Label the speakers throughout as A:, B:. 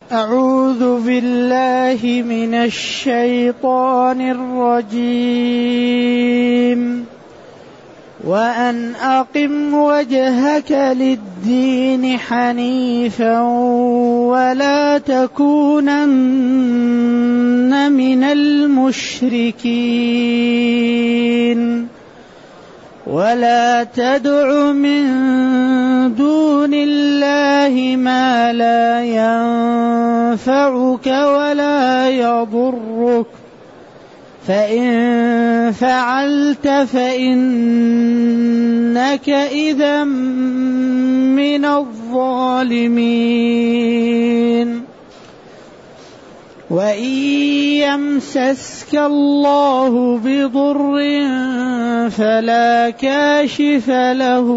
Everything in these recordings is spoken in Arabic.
A: أعوذ بالله من الشيطان الرجيم. وأن أقم وجهك للدين حنيفا ولا تكونن من المشركين ولا تدع من دون الله ما لا ينفعك ولا يضرك فإن فعلت فإنك إذا من الظالمين. وإن يمسسك الله بضر فلا كاشف له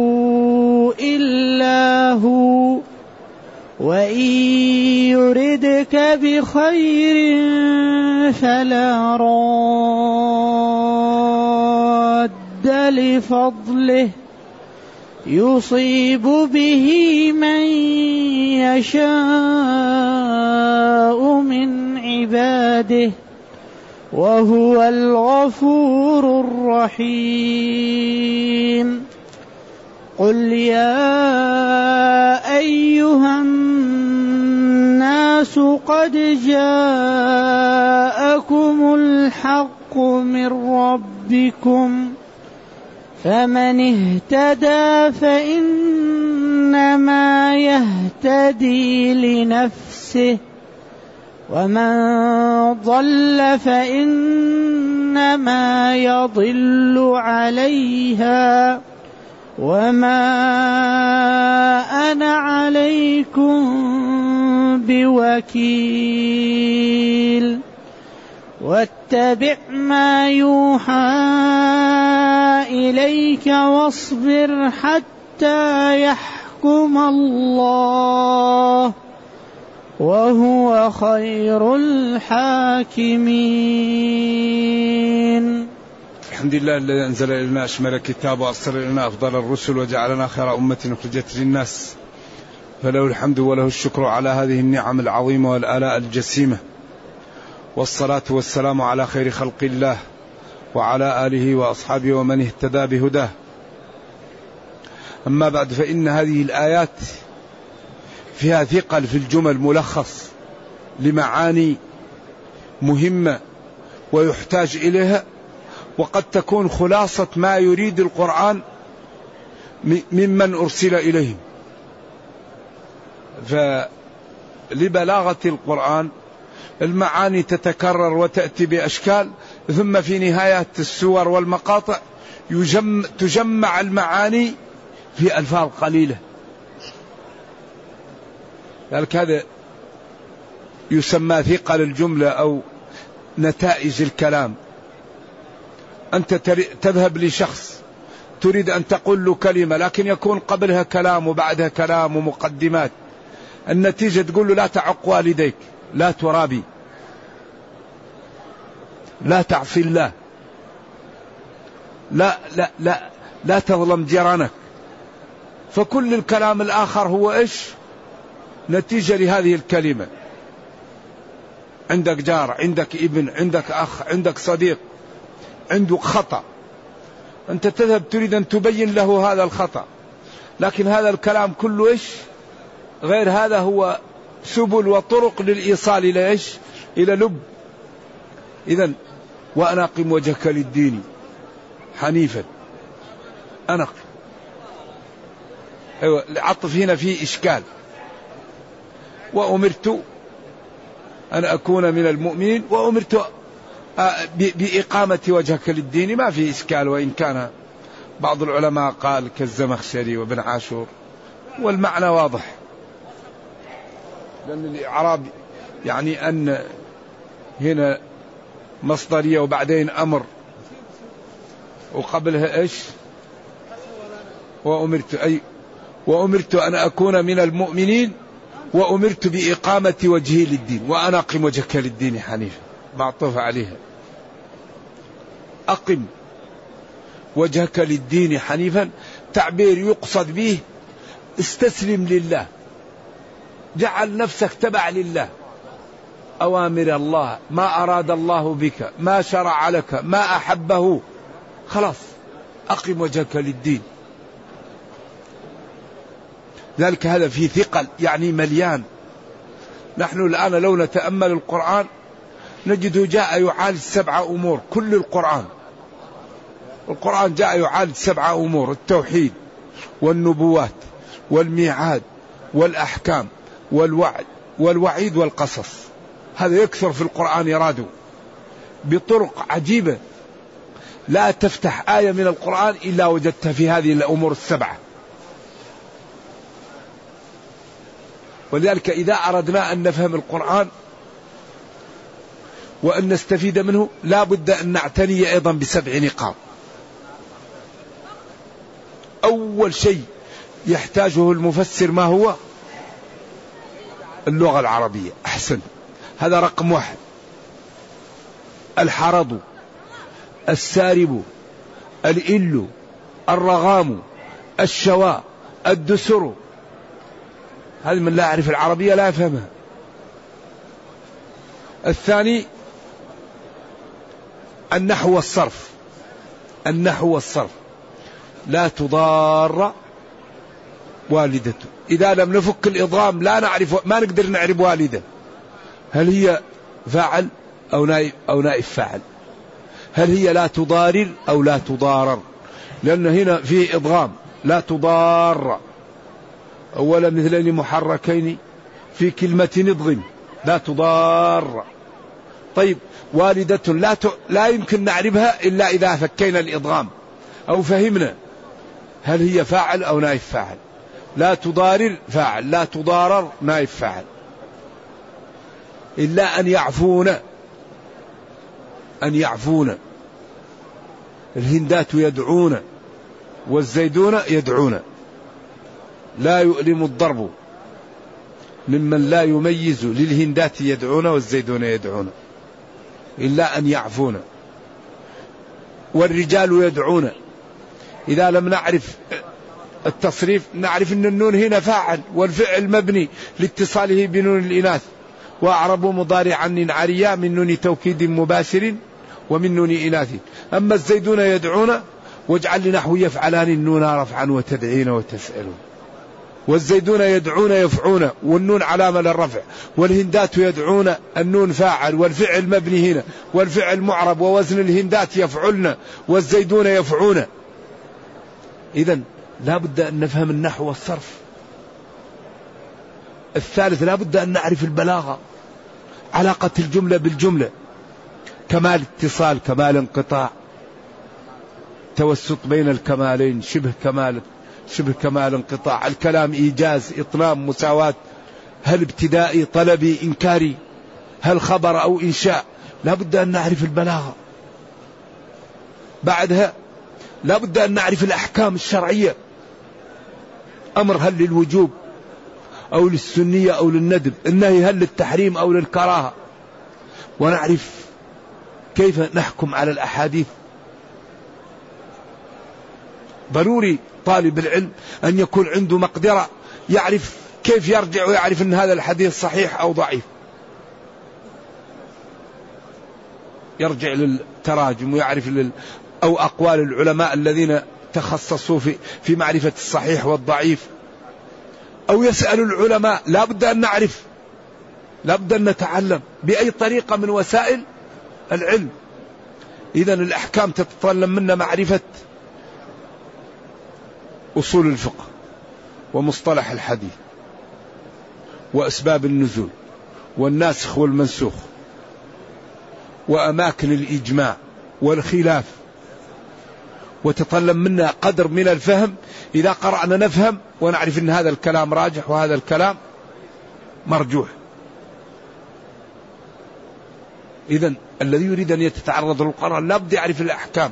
A: إلا هو وإن يردك بخير فلا راد لفضله يصيب به من يشاء من عباده وهو الغفور الرحيم. قل يا أيها الناس قد جاءكم الحق من ربكم فمن اهتدى فإنما يهتدي لنفسه ومن ضل فإنما يضل عليها وما أنا عليكم بوكيل. واتبع ما يوحى إليك واصبر حتى يحكم الله وهو خير الحاكمين.
B: الحمد لله الذي أنزل إلينا أشمل الكتاب وأرسل إلينا أفضل الرسل وجعلنا خير أمة أخرجت للناس فله الحمد وله الشكر على هذه النعم العظيمة والآلاء الجسيمة، والصلاة والسلام على خير خلق الله وعلى آله وأصحابه ومن اهتدى بهداه. أما بعد، فإن هذه الآيات فيها ثقل في الجمل، ملخص لمعاني مهمة ويحتاج إليها، وقد تكون خلاصة ما يريد القرآن ممن أرسل إليهم. فلبلاغة القرآن المعاني تتكرر وتأتي بأشكال، ثم في نهاية السور والمقاطع تجمع المعاني في ألفاظ قليلة. ذلك هذا يسمى ثقل الجملة أو نتائج الكلام. أنت تذهب لشخص تريد أن تقول له كلمة، لكن يكون قبلها كلام وبعدها كلام ومقدمات، النتيجة تقول له لا تعق والديك، لا ترابي، لا تعصي الله، لا تظلم جيرانك. فكل الكلام الآخر هو إيش؟ نتيجة لهذه الكلمة. عندك جار، عندك ابن، عندك أخ، عندك صديق عنده خطأ، أنت تذهب تريد أن تبين له هذا الخطأ، لكن هذا الكلام كله إيش؟ غير هذا هو سبل وطرق للإيصال إلى إيش؟ إلى لب. إذن وأن أقم وجهك للدين حنيفا، أنقم. أيوة، العطف هنا فيه إشكال. وأمرت أن أكون من المؤمنين وأمرت بإقامة وجهك للدين، ما في إشكال، وإن كان بعض العلماء قال كالزمخشري وابن عاشور، والمعنى واضح، لأن الإعراب يعني أن هنا مصدرية وبعدين أمر وقبلها إيش؟ وأمرت أن أكون من المؤمنين وأمرت بإقامة وجهي للدين وأنا أقم وجهك للدين حنيفا، معطوف عليها. أقم وجهك للدين حنيفا تعبير يقصد به استسلم لله، جعل نفسك تبع لله، أوامر الله، ما أراد الله بك، ما شرع لك، ما أحبه، خلاص أقم وجهك للدين. ذلك هذا فيه ثقل، يعني مليان. نحن الآن لو نتأمل القرآن نجده جاء يعالج 7 أمور. كل القرآن جاء يعالج 7 أمور: التوحيد والنبوات والميعاد والأحكام والوعد والوعيد والقصص. هذا يكثر في القرآن يراد بطرق عجيبة. لا تفتح آية من القرآن إلا وجدتها في هذه الأمور 7. ولذلك إذا أردنا أن نفهم القرآن وأن نستفيد منه لا بد أن نعتني أيضا ب7 نقاط. أول شيء يحتاجه المفسر ما هو؟ اللغة العربية. أحسن، هذا رقم 1. الحرض، السارب، الإل، الرغام، الشواء، الدسر. هذا من لا يعرف العربية لا يفهمها. الثاني النحو والصرف. النحو والصرف: لا تضار والدته. إذا لم نفك الإضغام لا نعرف، ما نقدر نعرف والدة هل هي فاعل أو نائب فاعل، هل هي لا تضارر أو لا تضارر، لأن هنا فيه إضغام. لا تضار أولا مثلين محركين في كلمة نضغم، لا تضار. طيب والدة لا يمكن نعرفها إلا إذا فكينا الإضغام أو فهمنا هل هي فاعل أو نائب فاعل. لا تضارر فاعل، لا تضارر نائب فاعل. إلا أن يعفون. أن يعفون. الهندات يدعون والزيدون يدعون. لا يؤلم الضرب ممن لا يميز، للهندات يدعون والزيدون يدعون. إلا أن يعفون. والرجال يدعون. إذا لم نعرف التصريف نعرف أن النون هنا فاعل، والفعل مبني لاتصاله بنون الإناث. وأعربوا مضارعا عريا من نون توكيد مباشر ومن نون إناث. أما الزيدون يدعون واجعل لنحو يفعلان النون رفعا وتدعين وتسألون. والزيدون يدعون يفعون والنون علامة للرفع. والهندات يدعون النون فاعل والفعل مبني هنا والفعل معرب ووزن الهندات يفعلن والزيدون يفعون. إذن لا بد أن نفهم النحو والصرف. الثالث لا بد أن نعرف البلاغة، علاقة الجملة بالجملة، كمال اتصال، كمال انقطاع، توسط بين الكمالين، شبه كمال انقطاع، الكلام إيجاز إطناب مساواة، هل ابتدائي طلبي إنكاري، هل خبر أو إنشاء. لا بد أن نعرف البلاغة. بعدها لا بد أن نعرف الأحكام الشرعية، أمر هل للوجوب أو للسنية أو للندب، النهي هل للتحريم أو للكراهة، ونعرف كيف نحكم على الأحاديث. ضروري طالب العلم أن يكون عنده مقدرة يعرف كيف يرجع ويعرف أن هذا الحديث صحيح أو ضعيف. يرجع للتراجم ويعرف أو أقوال العلماء الذين تخصصوا في معرفة الصحيح والضعيف، أو يسأل العلماء. لا بد أن نعرف، لا بد أن نتعلم بأي طريقة من وسائل العلم. إذن الأحكام تتطلب منا معرفة أصول الفقه ومصطلح الحديث وأسباب النزول والناسخ والمنسوخ وأماكن الإجماع والخلاف. وتطلب منا قدر من الفهم، إذا قرأنا نفهم ونعرف أن هذا الكلام راجح وهذا الكلام مرجوح. إذن الذي يريد أن يتعرض للقرآن لا بد يعرف الأحكام،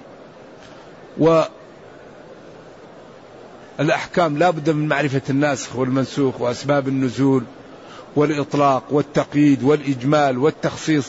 B: والأحكام لا بد من معرفة الناسخ والمنسوخ وأسباب النزول والإطلاق والتقييد والإجمال والتخصيص.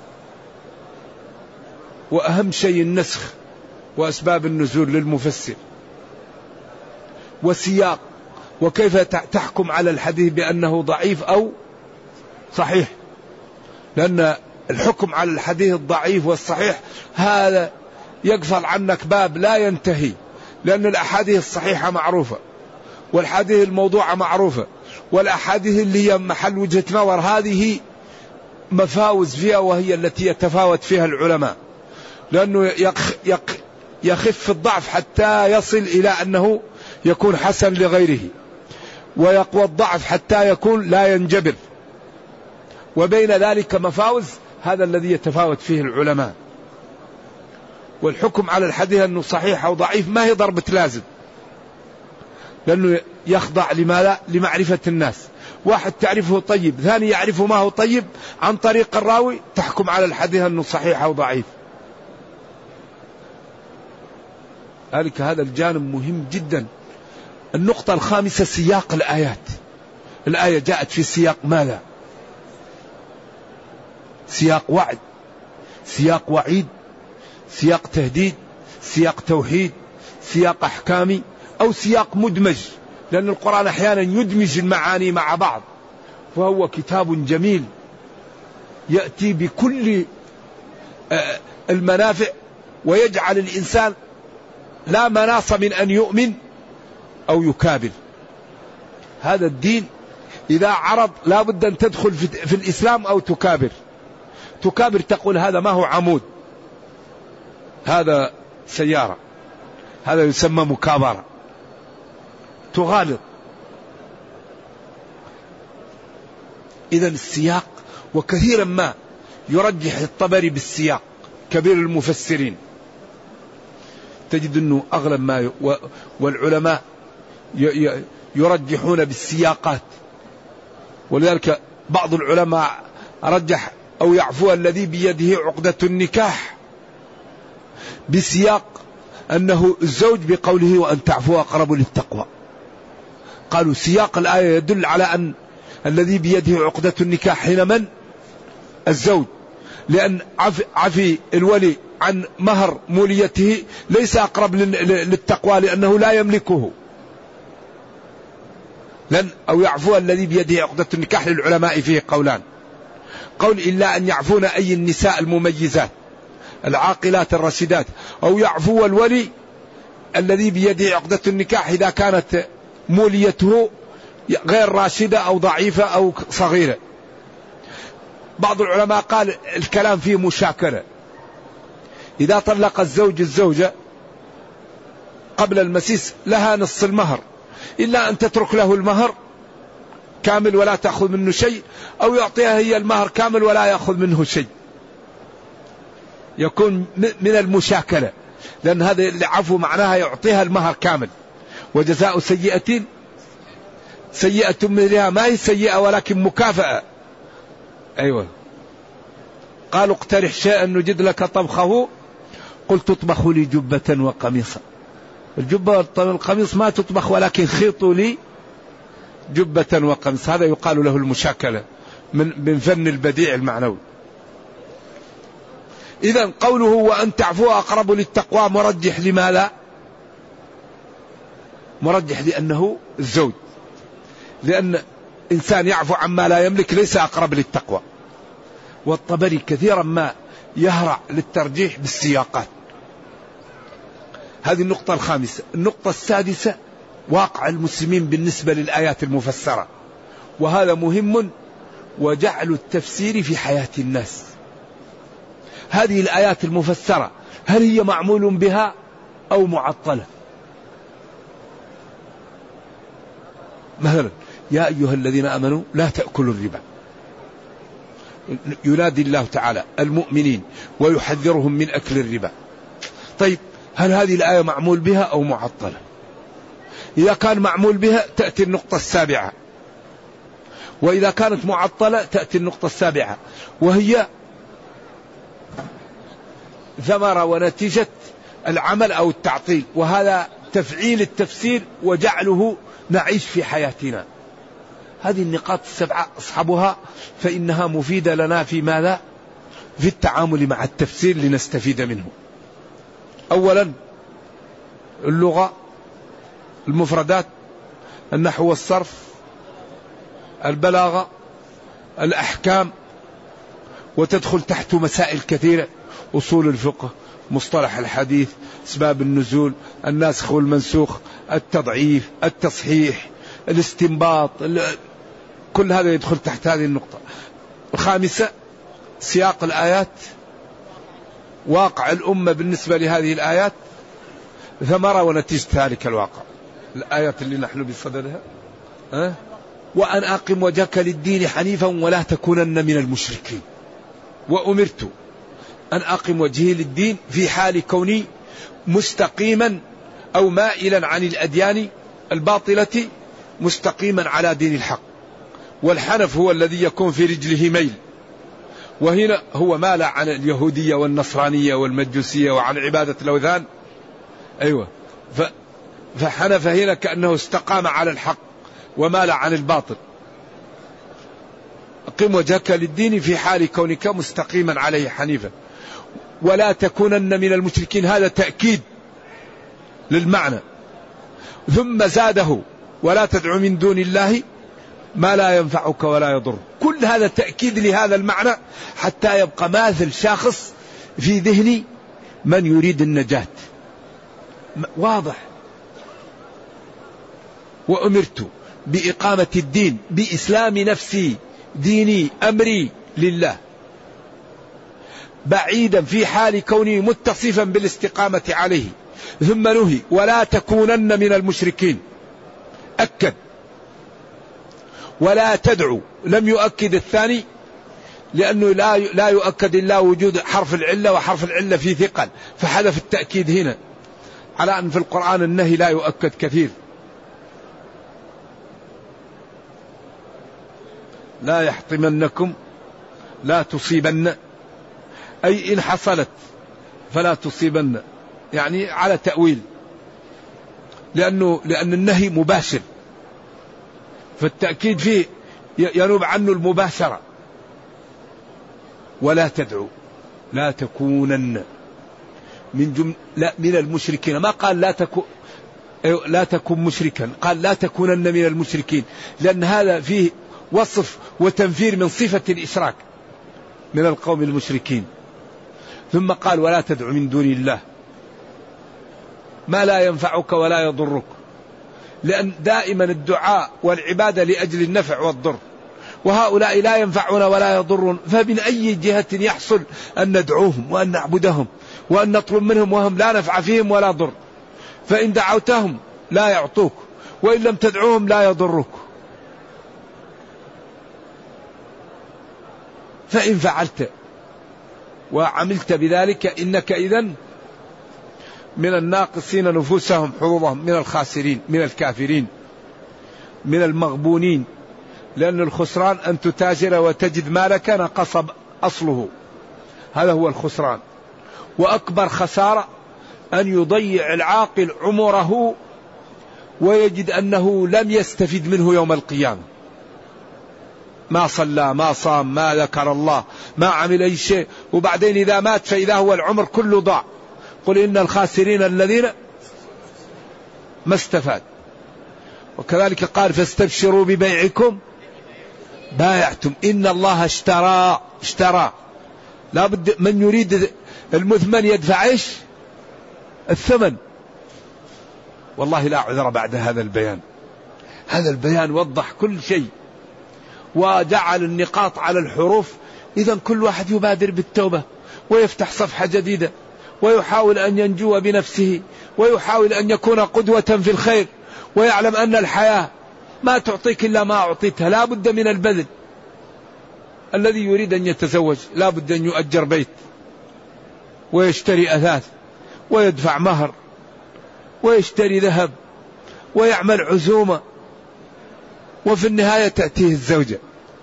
B: وأهم شيء النسخ وأسباب النزول للمفسر، وسياق وكيف تحكم على الحديث بأنه ضعيف أو صحيح؟ لأن الحكم على الحديث الضعيف والصحيح هذا يقفل عنك باب لا ينتهي، لأن الأحاديث الصحيحة معروفة، والحديث الموضوعة معروفة، والأحاديث اللي هي محل وجهة نظر هذه مفاوز فيها، وهي التي يتفاوت فيها العلماء، لأنه يخف الضعف حتى يصل إلى أنه يكون حسن لغيره، ويقوى الضعف حتى يكون لا ينجبر، وبين ذلك مفاوز، هذا الذي يتفاوت فيه العلماء. والحكم على الحديث أنه صحيح أو ضعيف ما هي ضربة لازم، لأنه يخضع لماذا؟ لمعرفة الناس. واحد تعرفه طيب، ثاني يعرف ما هو طيب عن طريق الراوي، تحكم على الحديث أنه صحيح أو ضعيف. ذلك هذا الجانب مهم جدا. النقطة الخامسة سياق الآيات. الآية جاءت في سياق ماذا؟ سياق وعد، سياق وعيد، سياق تهديد، سياق توحيد، سياق أحكامي، أو سياق مدمج، لأن القرآن أحيانا يدمج المعاني مع بعض، وهو كتاب جميل يأتي بكل المنافع، ويجعل الإنسان لا مناص من أن يؤمن أو يكابر. هذا الدين إذا عرض لا بد أن تدخل في الإسلام أو تكابر. تكابر تقول هذا ما هو عمود، هذا سيارة، هذا يسمى مكابرة، تغالط. إذن السياق، وكثيرا ما يرجح الطبري بالسياق كبير المفسرين، تجد أنه أغلب ما والعلماء يرجحون بالسياقات. ولذلك بعض العلماء رجح أو يعفو الذي بيده عقدة النكاح بسياق أنه الزوج بقوله وأن تعفو أقرب للتقوى. قالوا سياق الآية يدل على أن الذي بيده عقدة النكاح حين من؟ الزوج، لأن عفي الولي عن مهر موليته ليس أقرب للتقوى لأنه لا يملكه. لن أو يعفو الذي بيده عقدة النكاح للعلماء فيه قولان. قول إلا أن يعفون أي النساء المميزات العاقلات الرشيدات، أو يعفو الولي الذي بيده عقدة النكاح إذا كانت موليته غير راشدة أو ضعيفة أو صغيرة. بعض العلماء قال الكلام فيه مشاكلة. إذا طلق الزوج الزوجة قبل المسيس لها نصف المهر، إلا أن تترك له المهر كامل ولا تأخذ منه شيء، أو يعطيها هي المهر كامل ولا يأخذ منه شيء. يكون من المشاكلة، لأن هذا العفو معناها يعطيها المهر كامل، وجزاء سيئة سيئة مثلها، ما هي سيئة ولكن مكافأة. أيوة. قالوا اقترح شيئا نجد لك طبخه، قلت تطبخ لي جبة وقميصا. الجبة والقميص ما تطبخ، ولكن خيطوا لي جبة وقميص. هذا يقال له المشاكلة من فن البديع المعنوي. إذن قوله وأن تعفو أقرب للتقوى مرجح لماذا؟ مرجح لأنه الزوج، لأن إنسان يعفو عما لا يملك ليس أقرب للتقوى. والطبري كثيرا ما يهرع للترجيح بالسياقات. هذه النقطة الخامسة. النقطة السادسة واقع المسلمين بالنسبة للآيات المفسرة، وهذا مهم، وجعل التفسير في حياة الناس. هذه الآيات المفسرة هل هي معمول بها أو معطلة؟ مثلا يا أيها الذين آمنوا لا تأكلوا الربا، ينادي الله تعالى المؤمنين ويحذرهم من أكل الربا. طيب هل هذه الآية معمول بها أو معطلة؟ إذا كان معمول بها تأتي النقطة السابعة، وإذا كانت معطلة تأتي النقطة السابعة، وهي ثمرة ونتيجة العمل أو التعطيل، وهذا تفعيل التفسير وجعله نعيش في حياتنا. هذه النقاط السبعة أصحابها فإنها مفيدة لنا في ماذا؟ في التعامل مع التفسير لنستفيد منه. أولا اللغة، المفردات، النحو والصرف، البلاغة، الأحكام، وتدخل تحت مسائل كثيرة: أصول الفقه، مصطلح الحديث، أسباب النزول، الناسخ والمنسوخ، التضعيف، التصحيح، الاستنباط، كل هذا يدخل تحت هذه النقطة. الخامسة سياق الآيات، واقع الأمة بالنسبة لهذه الآيات، ثمرة ونتيجة ذلك الواقع. الآيات اللي نحن بصددها: وأن أقم وجهك للدين حنيفا ولا تكونن من المشركين. وأمرت أن أقم وجهي للدين في حال كوني مستقيما أو مائلا عن الأديان الباطلة مستقيما على دين الحق. والحنف هو الذي يكون في رجله ميل، وهنا هو مال عن اليهودية والنصرانية والمجوسية وعن عبادة الأوثان. أيوة، فحنف هنا كأنه استقام على الحق ومال عن الباطل. أقم وجهك للدين في حال كونك مستقيما عليه حنيفا ولا تكونن من المشركين. هذا تأكيد للمعنى. ثم زاده: ولا تدع من دون الله ما لا ينفعك ولا يضر. كل هذا تأكيد لهذا المعنى حتى يبقى ماثل شاخص في ذهن من يريد النجاة. واضح. وأمرت بإقامة الدين بإسلام نفسي، ديني، أمري لله، بعيدا في حال كوني متصفا بالاستقامة عليه. ثم نهي: ولا تكونن من المشركين. أكد. ولا تدعو، لم يؤكد الثاني لأنه لا يؤكد إلا وجود حرف العلة، وحرف العلة في ثقل، فحذف التأكيد هنا، على أن في القرآن النهي لا يؤكد كثير. لا يحطمنكم، لا تصيبن، أي إن حصلت فلا تصيبن، يعني على تأويل، لأن النهي مباشر، فالتأكيد فيه ينوب عنه المباشرة. ولا تدعو، لا تكونن من المشركين. ما قال لا تكن مشركا، قال لا تكونن من المشركين، لأن هذا فيه وصف وتنفير من صفة الإشراك من القوم المشركين. ثم قال: ولا تدع من دون الله ما لا ينفعك ولا يضرك، لأن دائما الدعاء والعبادة لأجل النفع والضر، وهؤلاء لا ينفعون ولا يضرون، فمن أي جهة يحصل أن ندعوهم وأن نعبدهم وأن نطلب منهم وهم لا نفع فيهم ولا ضر؟ فإن دعوتهم لا يعطوك، وإن لم تدعوهم لا يضرك. فإن فعلت وعملت بذلك إنك إذن من الناقصين نفوسهم حظوظهم، من الخاسرين، من الكافرين، من المغبونين. لأن الخسران أن تتاجر وتجد مالك نقص أصله، هذا هو الخسران. وأكبر خسارة أن يضيع العاقل عمره ويجد أنه لم يستفد منه يوم القيامة، ما صلى، ما صام، ما ذكر الله، ما عمل أي شيء، وبعدين إذا مات فإذا هو العمر كله ضاع. قل إن الخاسرين الذين ما استفاد. وكذلك قال: فاستبشروا ببيعكم بايعتم. إن الله اشترى. لا بد من يريد المثمن يدفع ايش؟ الثمن. والله لا عذر بعد هذا البيان. هذا البيان وضح كل شيء وجعل النقاط على الحروف. إذن كل واحد يبادر بالتوبة ويفتح صفحة جديدة ويحاول أن ينجو بنفسه ويحاول أن يكون قدوة في الخير، ويعلم أن الحياة ما تعطيك إلا ما أعطيتها. لا بد من البذل. الذي يريد أن يتزوج لا بد أن يؤجر بيت ويشتري أثاث ويدفع مهر ويشتري ذهب ويعمل عزومة، وفي النهاية تأتيه الزوجة.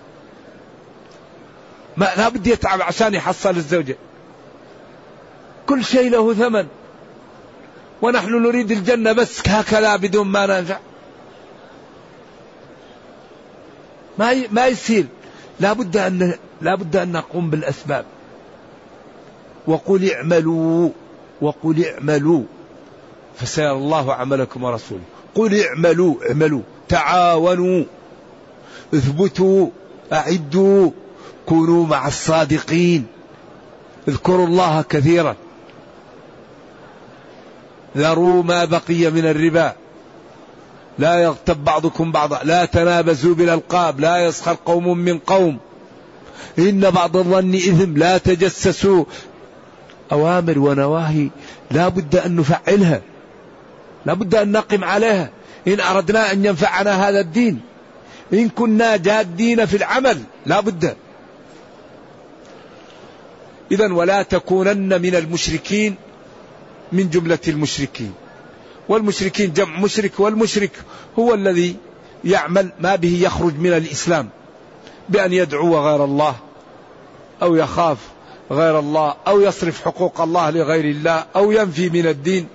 B: ما لا بد يتعب عشان يحصل الزوجة. كل شيء له ثمن، ونحن نريد الجنة بس هكذا بدون ما ننفع. ما يصير. لا بد أن نقوم بالأسباب. وقل اعملوا فسيرى الله عملكم ورسوله. قل اعملوا تعاونوا، اثبتوا، أعدوا، كونوا مع الصادقين، اذكروا الله كثيرا، ذروا ما بقي من الربا، لا يغتب بعضكم بعضا، لا تنابزوا بالألقاب، لا يسخر قوم من قوم، إن بعض الظن إثم، لا تجسسوا. أوامر ونواهي لا بد أن نفعلها، لا بد أن نقم عليها إن أردنا أن ينفعنا هذا الدين، إن كنا جادين في العمل لا بد. إذن ولا تكونن من المشركين من جملة المشركين. والمشركين جمع مشرك، والمشرك هو الذي يعمل ما به يخرج من الإسلام بأن يدعو غير الله أو يخاف غير الله أو يصرف حقوق الله لغير الله أو ينفي من الدين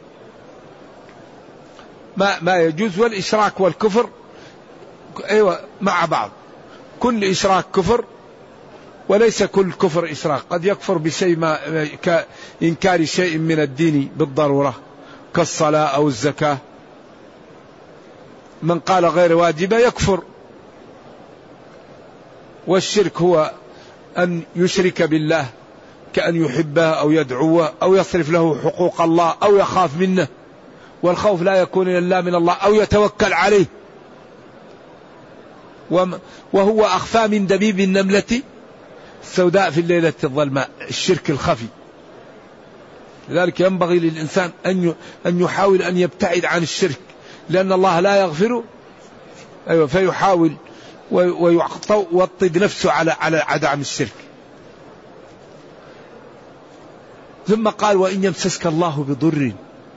B: ما يجوز. والإشراك والكفر أيوة مع بعض، كل إشراك كفر وليس كل كفر إشراك، قد يكفر بشيء ما كإنكار شيء من الدين بالضرورة كالصلاة أو الزكاة. من قال غير واجبة يكفر. والشرك هو أن يشرك بالله كأن يحبه أو يدعوه أو يصرف له حقوق الله أو يخاف منه، والخوف لا يكون إلا من الله، أو يتوكل عليه، وهو أخفى من دبيب النملة السوداء في الليلة الظلماء، الشرك الخفي. لذلك ينبغي للإنسان أن يحاول أن يبتعد عن الشرك، لأن الله لا يغفر. أيوة، فيحاول ويوطد نفسه على عدم الشرك. ثم قال وإن يمسسك الله بضر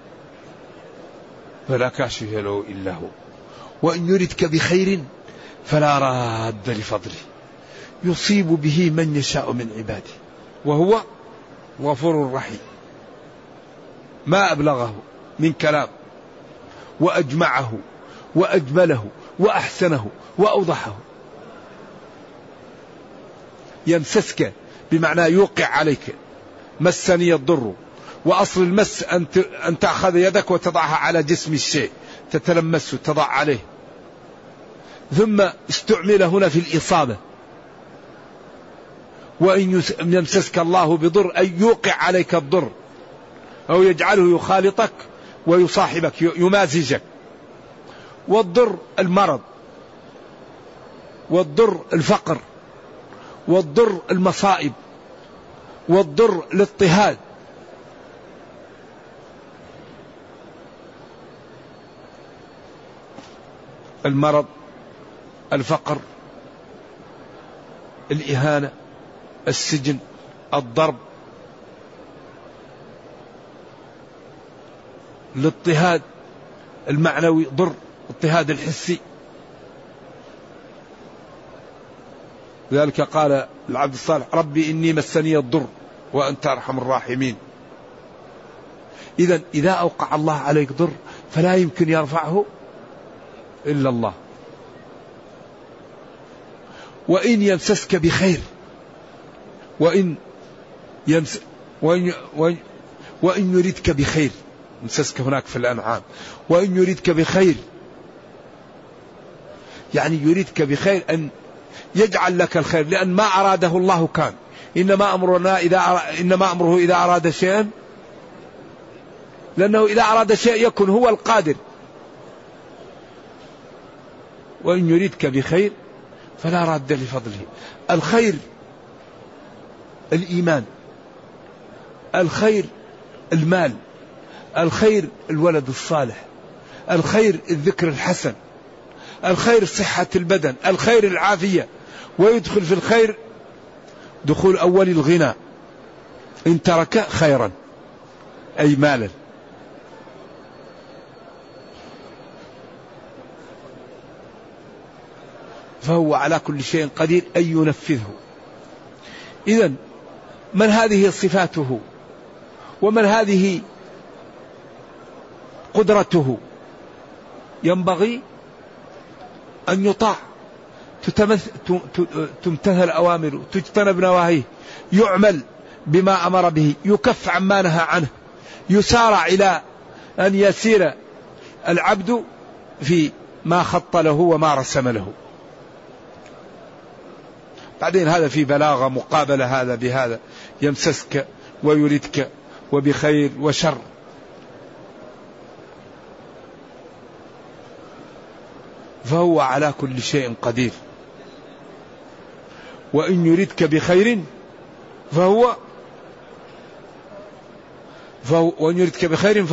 B: فلا كاشف له إلا هو، وإن يردك بخير فلا راد لفضله، يصيب به من يشاء من عباده وهو غفور رحيم. ما أبلغه من كلام وأجمعه وأجمله وأحسنه وأوضحه. يمسسك بمعنى يوقع عليك، مسني الضر، وأصل المس أن تأخذ يدك وتضعها على جسم الشيء، تتلمس وتضع عليه. ثم استعمل هنا في الإصابة. وإن يمسسك الله بضر أي يوقع عليك الضر، أو يجعله يخالطك ويصاحبك يمازجك. والضر المرض، والضر الفقر، والضر المصائب، والضر الاضطهاد. المرض، الفقر، الإهانة، السجن، الضرب، الاضطهاد المعنوي، ضر الاضطهاد الحسي. لذلك قال العبد الصالح ربي إني مسني الضر وأنت أرحم الراحمين. إذا أوقع الله عليك ضر فلا يمكن يرفعه إلا الله. وإن يمسسك بخير، وإن يردك بخير، يمسسك هناك في الأنعام، وإن يردك بخير يعني يريدك بخير أن يجعل لك الخير، لأن ما أراده الله كان. إنما أمره إذا أراد شيئا، لأنه إذا أراد شيء يكون هو القادر. وإن يريدك بخير فلا راد لفضله. الخير الإيمان، الخير المال، الخير الولد الصالح، الخير الذكر الحسن، الخير صحة البدن، الخير العافية. ويدخل في الخير دخول أول الغنى إن ترك خيرا أي مالا. فهو على كل شيء قدير أن ينفذه. إذن من هذه صفاته ومن هذه قدرته؟ ينبغي أن يطاع، تمتثل أوامره، تجتنب نواهيه، يعمل بما أمر به، يكف عما نهى عنه، يسارع إلى أن يسير العبد في ما خط له وما رسم له. بعدين هذا في بلاغة مقابلة هذا بهذا، يمسسك ويردك وبخير وشر. فهو على كل شيء قدير. وإن يردك بخير وإن يردك بخير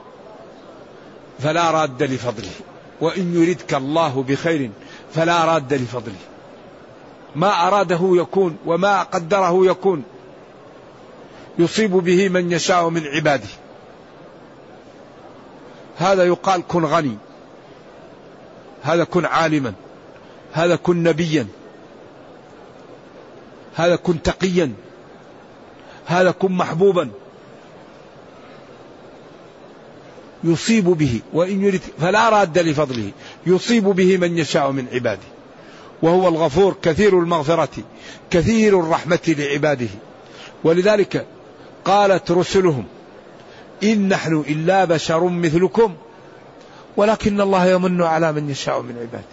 B: فلا راد لفضله، وإن يردك الله بخير فلا راد لفضله. ما أراده يكون وما قدره يكون، يصيب به من يشاء من عباده. هذا يقال كن غني، هذا كن عالما، هذا كن نبيا، هذا كن تقيا، هذا كن محبوبا. يصيب به، وإن يرد فلا راد لفضله، يصيب به من يشاء من عباده. وهو الغفور كثير المغفرة كثير الرحمة لعباده. ولذلك قالت رسلهم إن نحن إلا بشر مثلكم ولكن الله يمن على من يشاء من عباده.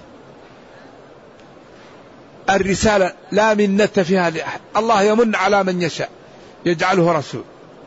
B: الرسالة لا منة فيها لأحد، الله يمن على من يشاء يجعله رسول.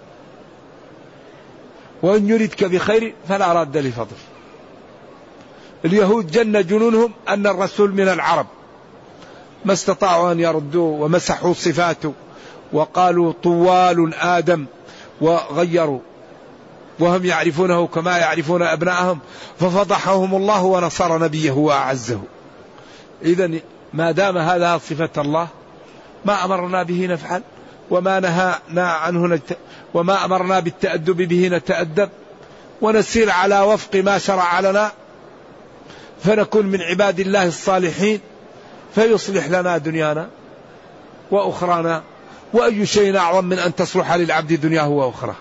B: وإن يردك بخير فلا راد لفضله. اليهود جن جنونهم أن الرسول من العرب، ما استطاعوا أن يردوه ومسحوا صفاته وقالوا طوال آدم وغيروا، وهم يعرفونه كما يعرفون أبنائهم، ففضحهم الله ونصر نبيه وأعزه. إذن ما دام هذا صفة الله ما أمرنا به نفعل، وما نهانا عنه وما أمرنا بالتأدب به نتأدب، ونسير على وفق ما شرع لنا، فنكون من عباد الله الصالحين، فيصلح لنا دنيانا وأخرانا. وأي شيء أعظم من أن تصلح للعبد دنياه وأخرى.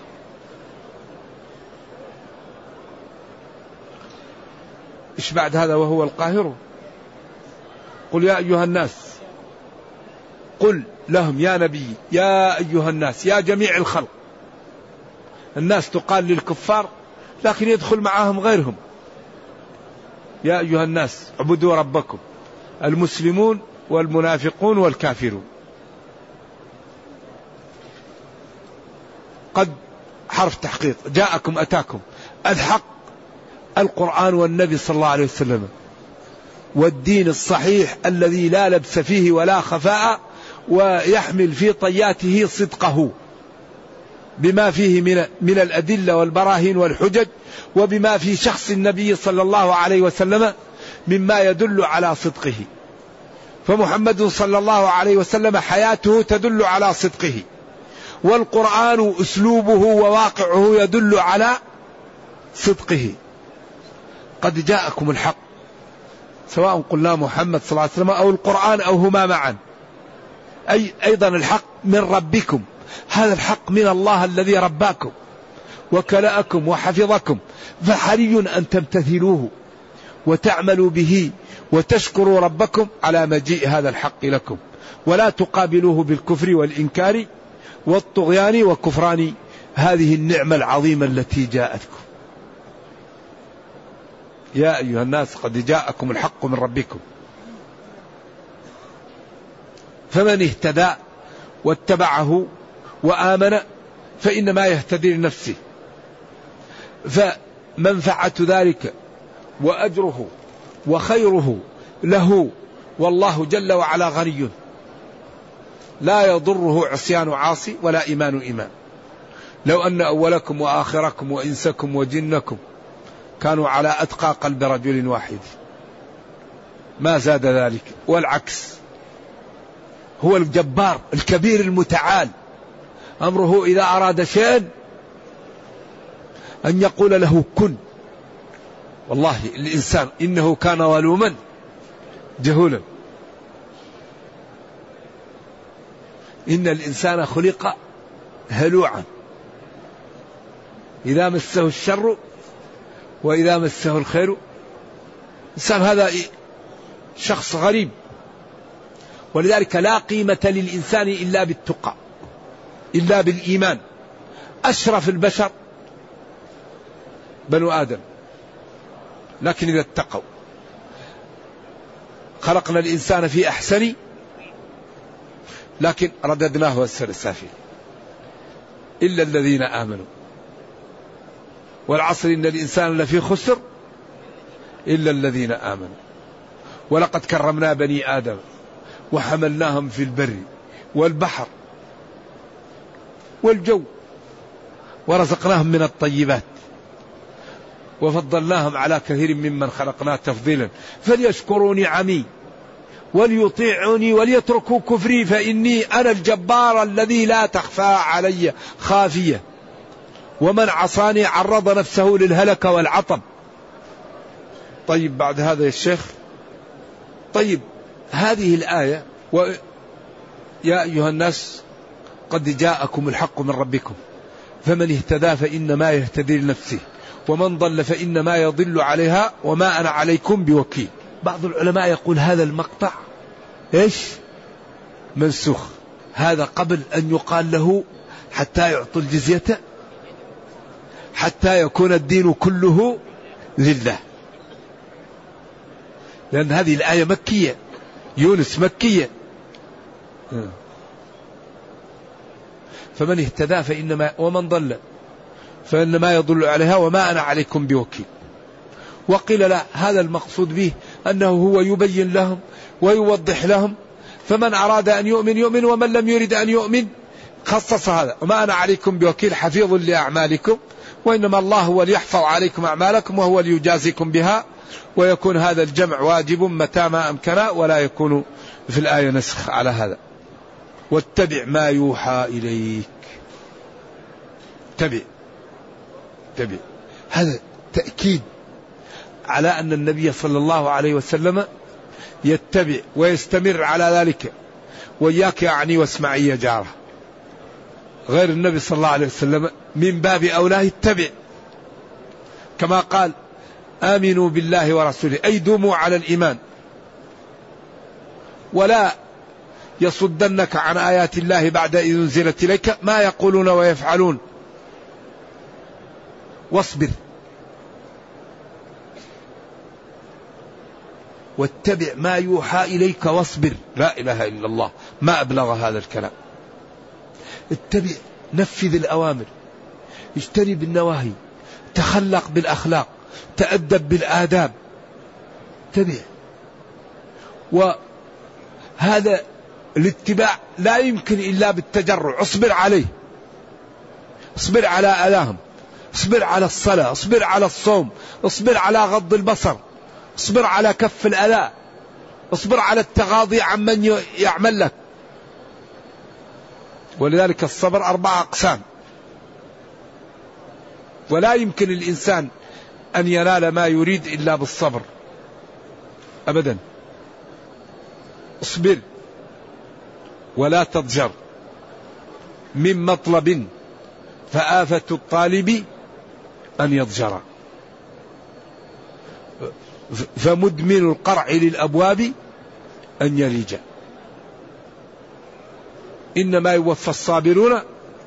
B: إيش بعد هذا؟ وهو القاهر. قل يا أيها الناس، قل لهم يا نبي يا أيها الناس، يا جميع الخلق. الناس تقال للكفار لكن يدخل معهم غيرهم. يا أيها الناس اعبدوا ربكم، المسلمون والمنافقون والكافرون. قد حرف تحقيق، جاءكم أتاكم، الحق القرآن والنبي صلى الله عليه وسلم، والدين الصحيح الذي لا لبس فيه ولا خفاء، ويحمل في طياته صدقه بما فيه من الأدلة والبراهين والحجج، وبما في شخص النبي صلى الله عليه وسلم مما يدل على صدقه. فمحمد صلى الله عليه وسلم حياته تدل على صدقه، والقرآن أسلوبه وواقعه يدل على صدقه. قد جاءكم الحق، سواء قلنا محمد صلى الله عليه وسلم أو القرآن أو هما معا. أيضا الحق من ربكم، هذا الحق من الله الذي رباكم وكلأكم وحفظكم، فحري أن تمتثلوه وتعملوا به وتشكروا ربكم على مجيء هذا الحق لكم، ولا تقابلوه بالكفر والإنكار والطغيان وكفران هذه النعمة العظيمة التي جاءتكم. يا أيها الناس قد جاءكم الحق من ربكم. فمن اهتدى واتبعه وآمن فإنما يهتدي لنفسه، فمنفعة ذلك وأجره وخيره له، والله جل وعلا غني لا يضره عصيان عاصي ولا إيمان إيمان. لو أن أولكم وآخركم وإنسكم وجنكم كانوا على أتقى قلب رجل واحد ما زاد ذلك، والعكس. هو الجبار الكبير المتعال، أمره إذا أراد شيئا أن يقول له كن. والله الإنسان إنه كان ظلوما جهولا. إن الإنسان خلق هلوعا إذا مسه الشر وإذا مسه الخير. الإنسان هذا شخص غريب، ولذلك لا قيمة للإنسان إلا بالتقى، إلا بالإيمان. أشرف البشر بنو آدم، لكن إذا اتقوا خلقنا الإنسان في أحسن، لكن رددناه أسفل السافلين إلا الذين آمنوا. والعصر إن الإنسان لفي خسر إلا الذين آمنوا. ولقد كرمنا بني آدم وحملناهم في البر والبحر والجو ورزقناهم من الطيبات وفضلناهم على كثير ممن خلقنا تفضيلا فليشكروا نعمي وليطيعوني وليتركوا كفري فإني أنا الجبار الذي لا تخفى علي خافية ومن عصاني عرض نفسه للهلك والعطب. طيب بعد هذا يا شيخ، طيب هذه الآية يا أيها الناس قد جاءكم الحق من ربكم فمن اهتدى فإنما يهتدي لنفسه ومن ضل فإنما يضل عليها وما أنا عليكم بوكيل. بعض العلماء يقول هذا المقطع إيش منسوخ، هذا قبل أن يقال له حتى يعطوا الجزية حتى يكون الدين كله لله، لأن هذه الآية مكية، يونس مكية. فمن اهتدى فإنما ومن ضل فإنما يضل عليها وما أنا عليكم بوكيل. وقيل لا، هذا المقصود به أنه هو يبين لهم ويوضح لهم، فمن أراد أن يؤمن يؤمن ومن لم يرد أن يؤمن خصص هذا وما أنا عليكم بوكيل حفيظ لأعمالكم وإنما الله هو ليحفظ عليكم أعمالكم وهو ليجازيكم بها. ويكون هذا الجمع واجب متى ما أمكن ولا يكون في الآية نسخ على هذا. واتبع ما يوحى إليك، تبع هذا تأكيد على أن النبي صلى الله عليه وسلم يتبع ويستمر على ذلك. وإياك يعني واسمعي يا جاره، غير النبي صلى الله عليه وسلم من باب أولى يتبع، كما قال آمنوا بالله ورسوله أي دوموا على الإيمان ولا يصدنك عن آيات الله بعد إذ أنزلت إليك ما يقولون ويفعلون واصبر. واتبع ما يوحى إليك واصبر، لا إله إلا الله، ما أبلغ هذا الكلام. اتبع، نفذ الأوامر، اجتنب النواهي، تخلق بالأخلاق، تأدب بالآداب، اتبع. وهذا الاتباع لا يمكن إلا بالتجرع، اصبر عليه، اصبر على أذاهم، اصبر على الصلاة، اصبر على الصوم، اصبر على غض البصر، اصبر على كف الأذى، اصبر على التغاضي عمن يعمل لك. ولذلك الصبر 4 أقسام، ولا يمكن الإنسان أن ينال ما يريد إلا بالصبر أبدا. اصبر ولا تضجر من مطلب فآفة الطالب أن يضجر، فمدمن القرع للأبواب أن يلج. إنما يوفى الصابرون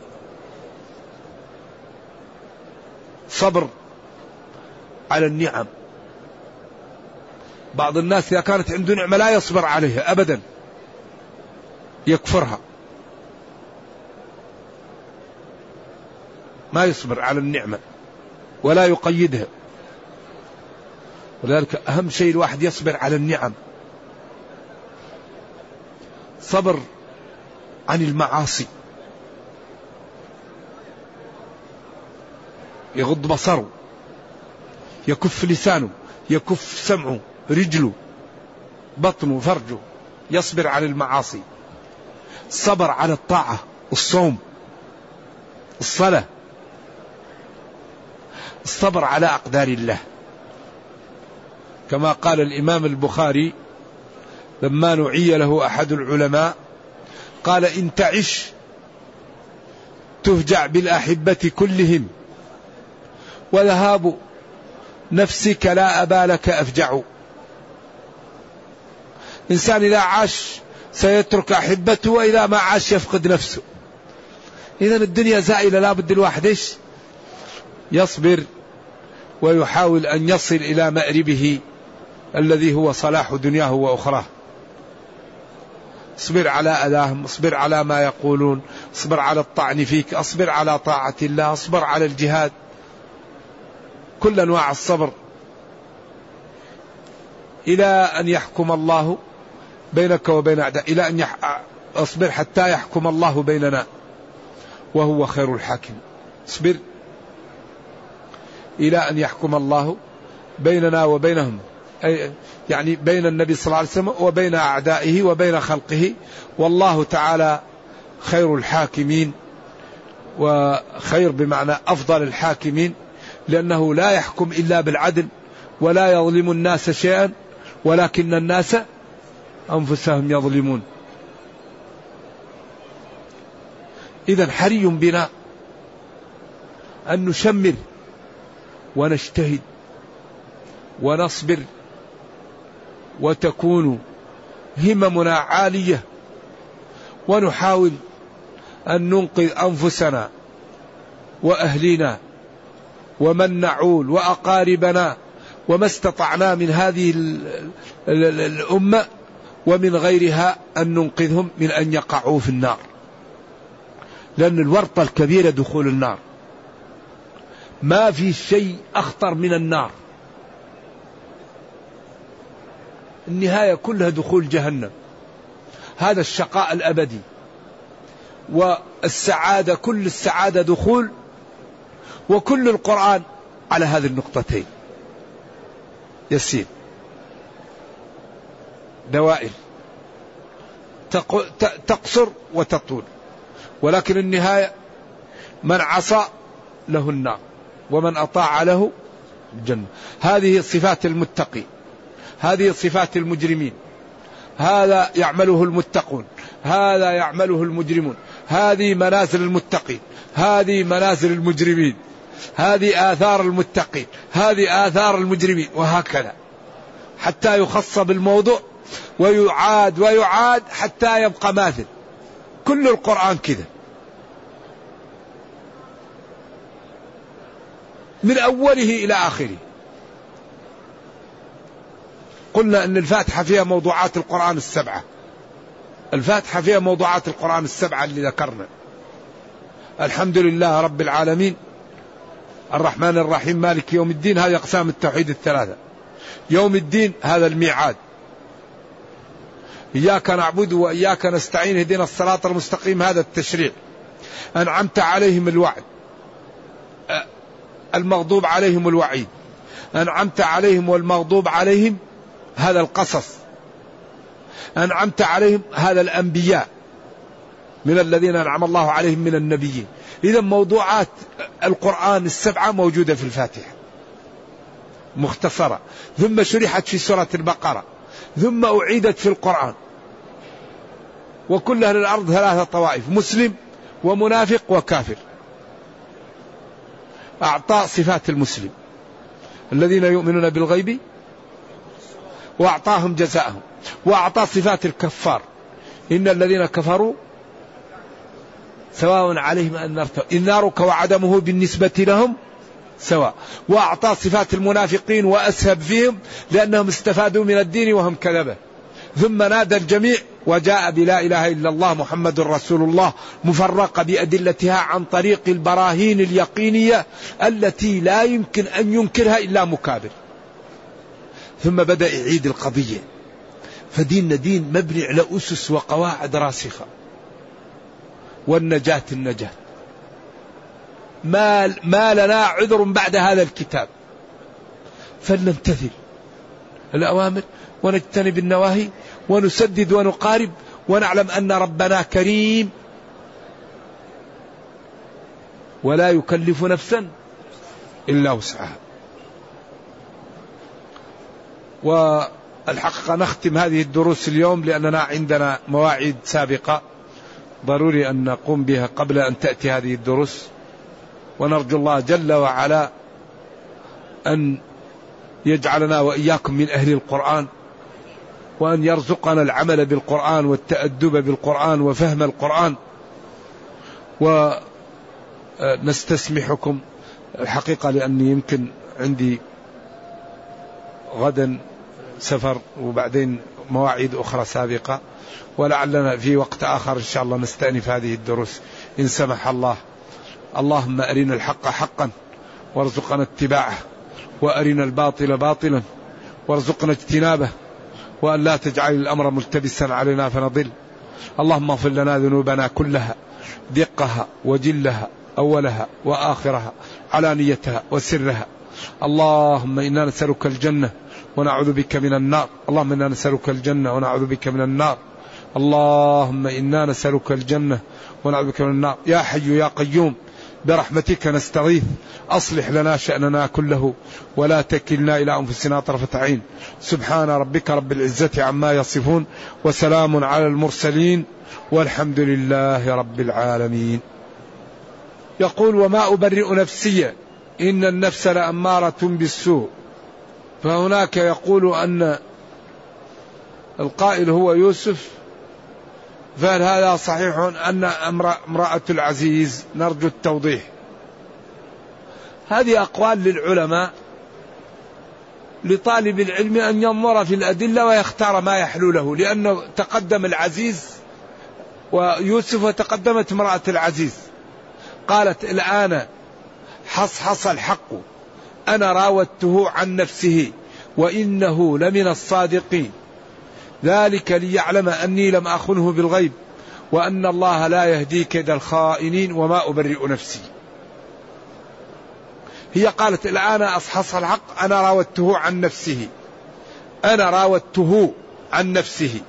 B: صبر على النعم. بعض الناس إذا كانت عنده نعمة لا يصبر عليها أبدا، يكفرها، ما يصبر على النعمة ولا يقيدها. ولذلك أهم شيء الواحد يصبر على النعم، صبر عن المعاصي، يغض بصره، يكف لسانه، يكف سمعه، رجله، بطنه، فرجه، يصبر على المعاصي. صبر على الطاعة، الصوم، الصلاة، الصبر على أقدار الله. كما قال الإمام البخاري لما نعي له أحد العلماء قال إن تعش تفجع بالأحبة كلهم وذهاب نفسك لا أبا لك أفجع. إنسان إذا عاش سيترك أحبته وإذا ما عاش يفقد نفسه. إذن الدنيا زائلة، لا بد الواحد يصبر ويحاول أن يصل إلى مأربه الذي هو صلاح دنياه وأخراه. اصبر على أذاهم، اصبر على ما يقولون، اصبر على الطعن فيك، اصبر على طاعة الله، اصبر على الجهاد، كل أنواع الصبر، إلى أن يحكم الله بينك وبين أعداء، إلى أن اصبر حتى يحكم الله بيننا وهو خير الحاكم. اصبر إلى أن يحكم الله بيننا وبينهم، أي يعني بين النبي صلى الله عليه وسلم وبين أعدائه وبين خلقه، والله تعالى خير الحاكمين، وخير بمعنى أفضل الحاكمين، لأنه لا يحكم إلا بالعدل ولا يظلم الناس شيئا ولكن الناس أنفسهم يظلمون. إذن حري بنا أن نشمر ونجتهد ونصبر، وتكون هممنا عالية، ونحاول أن ننقذ أنفسنا وأهلنا ومن نعول وأقاربنا وما استطعنا من هذه الأمة ومن غيرها أن ننقذهم من أن يقعوا في النار، لأن الورطة الكبيرة دخول النار، ما في شيء أخطر من النار، النهاية كلها دخول جهنم، هذا الشقاء الأبدي، والسعادة كل السعادة دخول، وكل القرآن على هذه النقطتين يسير دوائر تقصر وتطول، ولكن النهاية من عصى له النار ومن أطاع له الجنة. هذه صفات المتقي، هذه صفات المجرمين، هذا يعمله المتقون، هذا يعمله المجرمون، هذه منازل المتقين، هذه منازل المجرمين، هذه آثار المتقين، هذه آثار المجرمين، وهكذا حتى يخص بالموضوع ويعاد ويعاد حتى يبقى ماثل. كل القرآن كذا من أوله إلى آخره. قلنا أن الفاتحة فيها موضوعات القرآن السبعة، الفاتحة فيها موضوعات القرآن السبعة اللي ذكرنا: الحمد لله رب العالمين، الرحمن الرحيم، مالك يوم الدين، هذه أقسام التوحيد الثلاثة. يوم الدين هذا الميعاد، إياك نعبد وإياك نستعين اهدنا الصراط المستقيم هذا التشريع. أنعمت عليهم الوعد، المغضوب عليهم الوعيد. أنعمت عليهم والمغضوب عليهم هذا القصص. أنعمت عليهم هذا الأنبياء من الذين أنعم الله عليهم من النبيين. إذا موضوعات القرآن السبعة موجودة في الفاتحة مختصرة، ثم شرحت في سورة البقرة، ثم أعيدت في القرآن. وكل أهل الأرض ثلاثة طوائف: مسلم ومنافق وكافر. أعطى صفات المسلم الذين يؤمنون بالغيب وأعطاهم جزاءهم، وأعطى صفات الكفار: إن الذين كفروا سواء عليهم النار وعدمه بالنسبة لهم سواء. وأعطى صفات المنافقين وأسهب فيهم لأنهم استفادوا من الدين وهم كذبة. ثم نادى الجميع وجاء بلا إله إلا الله محمد رسول الله مفرقة بأدلتها عن طريق البراهين اليقينية التي لا يمكن أن ينكرها إلا مكابر. ثم بدأ يعيد القضية، فديننا دين مبني على أسس وقواعد راسخة، والنجاة النجاة. ما لنا عذر بعد هذا الكتاب، فلنمتثل الأوامر ونجتنب النواهي ونسدد ونقارب، ونعلم أن ربنا كريم ولا يكلف نفسا إلا وسعها. والحقيقة نختم هذه الدروس اليوم لأننا عندنا مواعيد سابقة ضروري أن نقوم بها قبل أن تأتي هذه الدروس، ونرجو الله جل وعلا أن يجعلنا وإياكم من أهل القرآن، وأن يرزقنا العمل بالقرآن والتأدب بالقرآن وفهم القرآن. ونستسمحكم الحقيقة لأني يمكن عندي غدا سفر وبعدين مواعيد أخرى سابقة، ولعلنا في وقت آخر إن شاء الله نستأنف هذه الدروس إن سمح الله. اللهم أرنا الحق حقا وارزقنا اتباعه، وأرنا الباطل باطلا وارزقنا اجتنابه، وأن لا تجعل الأمر ملتبسا علينا فنضل. اللهم اغفر لنا ذنوبنا كلها، دقها وجلها، أولها وآخرها، علانيتها وسرها. اللهم إنا نسألك الجنة ونعوذ بك من النار. اللهم إنا نسألك الجنة ونعوذ بك من النار. اللهم إنا نسألك الجنة ونعوذ بك من النار. يا حي يا قيوم برحمتك نستغيث، أصلح لنا شأننا كله ولا تكلنا إلى أنفسنا طرفة عين. سبحان ربك رب العزة عما يصفون، وسلام على المرسلين، والحمد لله رب العالمين. يقول: وما أبرئ نفسي إن النفس لأمارة بالسوء. فهناك يقول أن القائل هو يوسف، فهل هذا صحيح أن امرأة العزيز؟ نرجو التوضيح. هذه أقوال للعلماء، لطالب العلم أن ينظر في الأدلة ويختار ما يحلو له، لأنه تقدم العزيز ويوسف وتقدمت امرأة العزيز. قالت: الآن حصحص الحق أنا راودته عن نفسه وإنه لمن الصادقين، ذلك ليعلم أني لم أخنه بالغيب وأن الله لا يهدي كيد الخائنين وما أبرئ نفسي. هي قالت: الآن أصحص الحق أنا راودته عن نفسه، أنا راودته عن نفسه،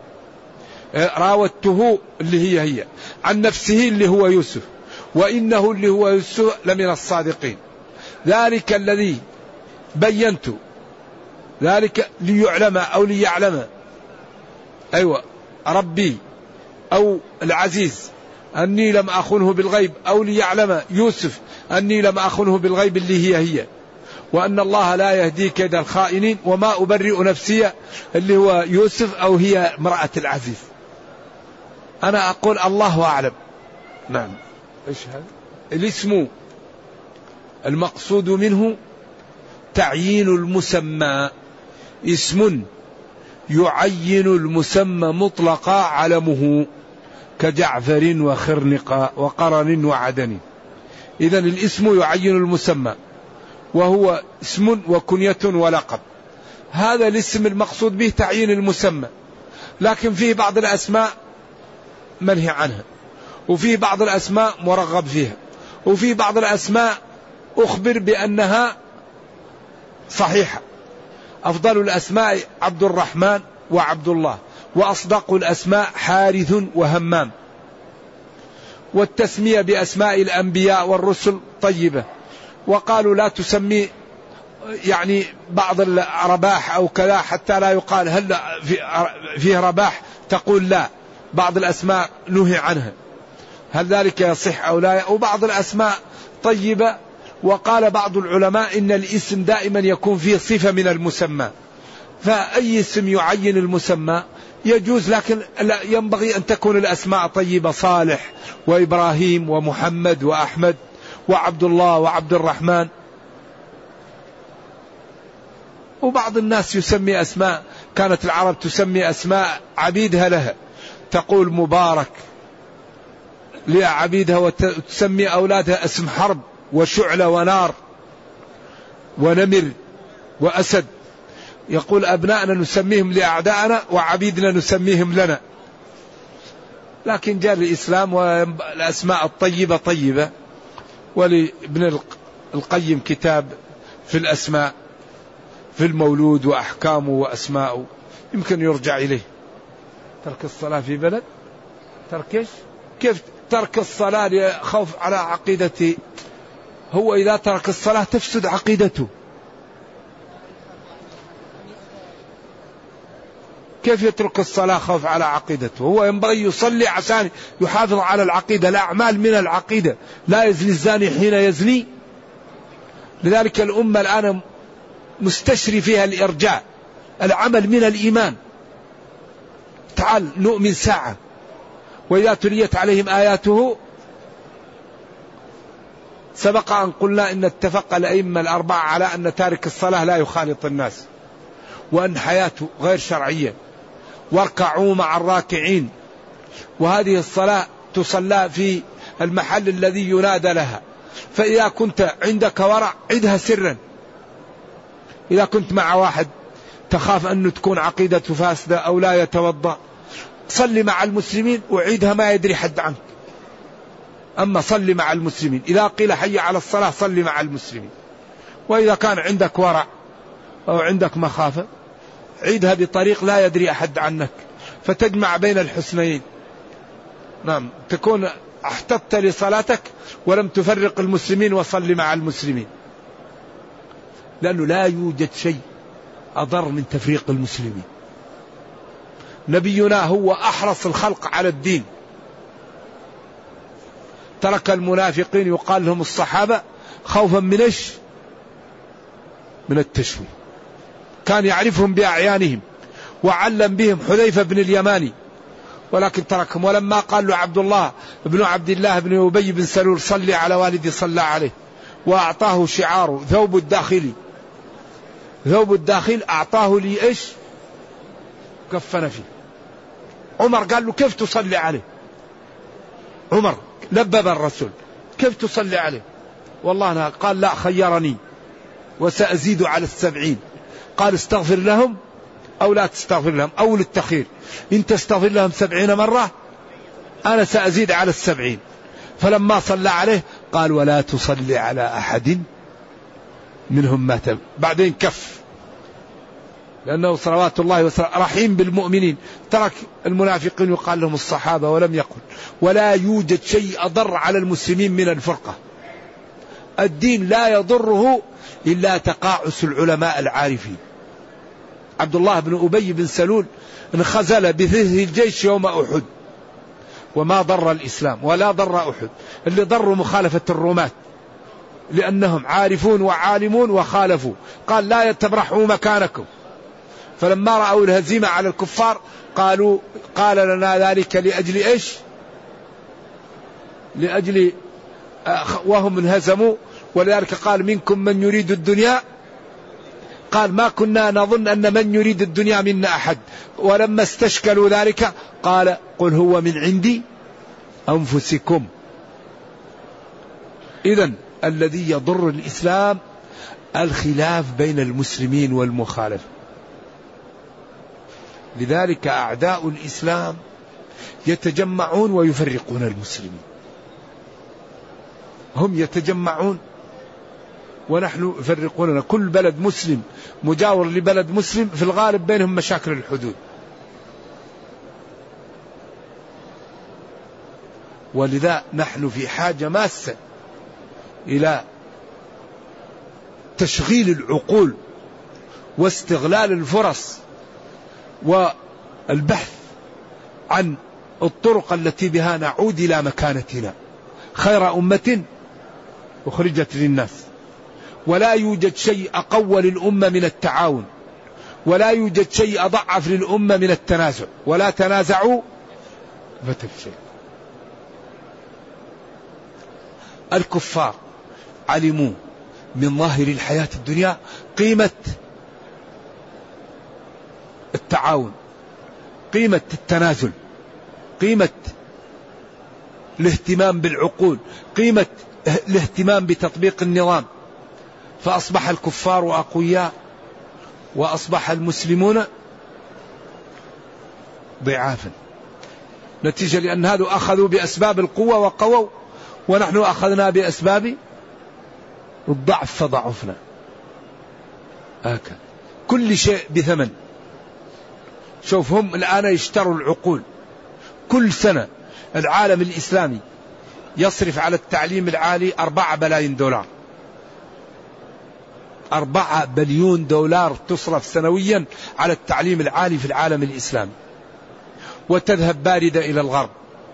B: راودته اللي هي عن نفسه اللي هو يوسف، وإنه اللي هو يوسف لمن الصادقين. ذلك الذي بينت، ذلك ليعلم أو ليعلم، أيوة ربي أو العزيز أني لم أخنه بالغيب، أو ليعلم يوسف أني لم أخنه بالغيب اللي هي، وأن الله لا يهدي كيد الخائنين وما أبرئ نفسي اللي هو يوسف أو هي امرأة العزيز. أنا أقول الله أعلم. نعم. إيش هذا؟ الاسم المقصود منه تعيين المسمى، اسم يعين المسمى مطلقا علمه كجعفر وخرنقة وقرن وعدن. إذن الاسم يعين المسمى وهو اسم وكنية ولقب. هذا الاسم المقصود به تعيين المسمى، لكن فيه بعض الأسماء منهي عنها، وفيه بعض الأسماء مرغب فيها، وفيه بعض الأسماء أخبر بأنها صحيحة. أفضل الأسماء عبد الرحمن وعبد الله، وأصدق الأسماء حارث وهمام. والتسمية بأسماء الأنبياء والرسل طيبة. وقالوا لا تسمي يعني بعض الرباح أو كذا حتى لا يقال هل فيه رباح، تقول لا، بعض الأسماء نهي عنها، هل ذلك يصح أو لا؟ وبعض الأسماء طيبة. وقال بعض العلماء إن الاسم دائما يكون فيه صفة من المسمى، فأي اسم يعين المسمى يجوز، لكن ينبغي أن تكون الأسماء طيبة، صالح وإبراهيم ومحمد وأحمد وعبد الله وعبد الرحمن. وبعض الناس يسمي أسماء، كانت العرب تسمي أسماء عبيدها لها، تقول مبارك لعبيدها، وتسمي أولادها اسم حرب وشعلة ونار ونمر وأسد. يقول أبنائنا نسميهم لأعدائنا وعبيدنا نسميهم لنا. لكن جاء الإسلام والأسماء الطيبة طيبة. ولابن القيم كتاب في الأسماء في المولود وأحكامه وأسماءه، يمكن يرجع إليه. ترك الصلاة في بلد، تركش كيف ترك الصلاة خوف على عقيدته؟ هو إذا ترك الصلاة تفسد عقيدته. كيف يترك الصلاة خوف على عقيدته؟ هو ينبغي يصلي عشان يحافظ على العقيدة، الأعمال من العقيدة. لا يزني الزاني حين يزني. لذلك الأمة الآن مستشري فيها الإرجاء، العمل من الإيمان. تعال نؤمن ساعة، وإذا تليت عليهم آياته. سبق أن قلنا إن اتفق الأئمة الأربعة على أن تارك الصلاة لا يخالط الناس، وأن حياته غير شرعية. واركعوا مع الراكعين. وهذه الصلاة تصلى في المحل الذي ينادى لها. فإذا كنت عندك ورع عدها سرا. إذا كنت مع واحد تخاف أنه تكون عقيدته فاسدة أو لا يتوضأ، صلي مع المسلمين وعيدها ما يدري حد عنك. أما صلي مع المسلمين، إذا قيل حي على الصلاة صلي مع المسلمين. وإذا كان عندك ورع أو عندك مخافة عيدها بطريق لا يدري أحد عنك، فتجمع بين الحسنين. نعم، تكون احتطت لصلاتك ولم تفرق المسلمين وصل مع المسلمين، لأنه لا يوجد شيء أضر من تفريق المسلمين. نبينا هو أحرص الخلق على الدين، ترك المنافقين يقال لهم الصحابة خوفا من إيش؟ من التشويه. كان يعرفهم بأعيانهم وعلم بهم حذيفة بن اليماني، ولكن تركهم. ولما قال له عبد الله بن أبي بن سلول صلي على والدي صلى عليه، وأعطاه شعاره ثوب الداخلي، ثوب الداخل أعطاه لي إيش؟ كفن فيه. عمر قال له كيف تصلي عليه؟ عمر لبب الرسول كيف تصلي عليه؟ والله أنا قال لا خيرني وسأزيد على 70. قال استغفر لهم أو لا تستغفر لهم، أو للتخير، إن تستغفر لهم 70 مرة أنا سأزيد على 70. فلما صلى عليه قال ولا تصلي على أحد منهم مات. بعدين كف، لأنه صلوات الله وسلامه رحيم بالمؤمنين، ترك المنافقين يقال لهم الصحابة ولم يقل. ولا يوجد شيء أضر على المسلمين من الفرقة. الدين لا يضره إلا تقاعس العلماء العارفين. عبد الله بن أبي بن سلول انخزل بثلث الجيش يوم أحد وما ضر الإسلام ولا ضر أحد. اللي ضر مخالفة الرماة، لأنهم عارفون وعالمون وخالفوا. قال لا تبرحوا مكانكم. فلما رأوا الهزيمة على الكفار قال لنا ذلك لأجل إيش؟ لأجل وهم انهزموا. ولذلك قال منكم من يريد الدنيا. قال ما كنا نظن أن من يريد الدنيا منا أحد. ولما استشكلوا ذلك قال قل هو من عندي أنفسكم. إذن الذي يضر الإسلام الخلاف بين المسلمين والمخالف. لذلك أعداء الإسلام يتجمعون ويفرقون المسلمين. هم يتجمعون ونحن يفرقوننا. كل بلد مسلم مجاور لبلد مسلم في الغالب بينهم مشاكل الحدود. ولذا نحن في حاجة ماسة إلى تشغيل العقول واستغلال الفرص والبحث عن الطرق التي بها نعود إلى مكانتنا خير أمة أخرجت للناس. ولا يوجد شيء أقوى للأمة من التعاون، ولا يوجد شيء أضعف للأمة من التنازع. ولا تنازعوا فتفشلوا. الكفار علموا من ظاهر الحياة الدنيا قيمة التعاون، قيمة التنازل، قيمة الاهتمام بالعقول، قيمة الاهتمام بتطبيق النظام. فأصبح الكفار أقوياء وأصبح المسلمون ضعافا، نتيجة لأن هذا أخذوا بأسباب القوة وقووا، ونحن أخذنا بأسباب الضعف فضعفنا. هكذا كل شيء بثمن. شوف هم الآن يشتروا العقول. كل سنة العالم الإسلامي يصرف على التعليم العالي 4 بلايين دولار. 4 بليون دولار تصرف سنويا على التعليم العالي في العالم الإسلامي، وتذهب باردة إلى الغرب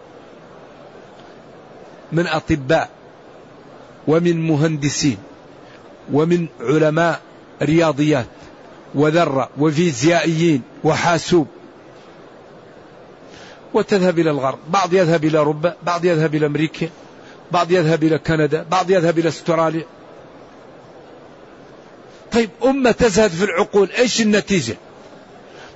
B: من أطباء ومن مهندسين ومن علماء رياضيات وذرة وفيزيائيين وحاسوب، وتذهب إلى الغرب. بعض يذهب إلى أوروبا، بعض يذهب إلى أمريكا، بعض يذهب إلى كندا، بعض يذهب إلى أستراليا. طيب أمة تزهد في العقول، إيش النتيجة؟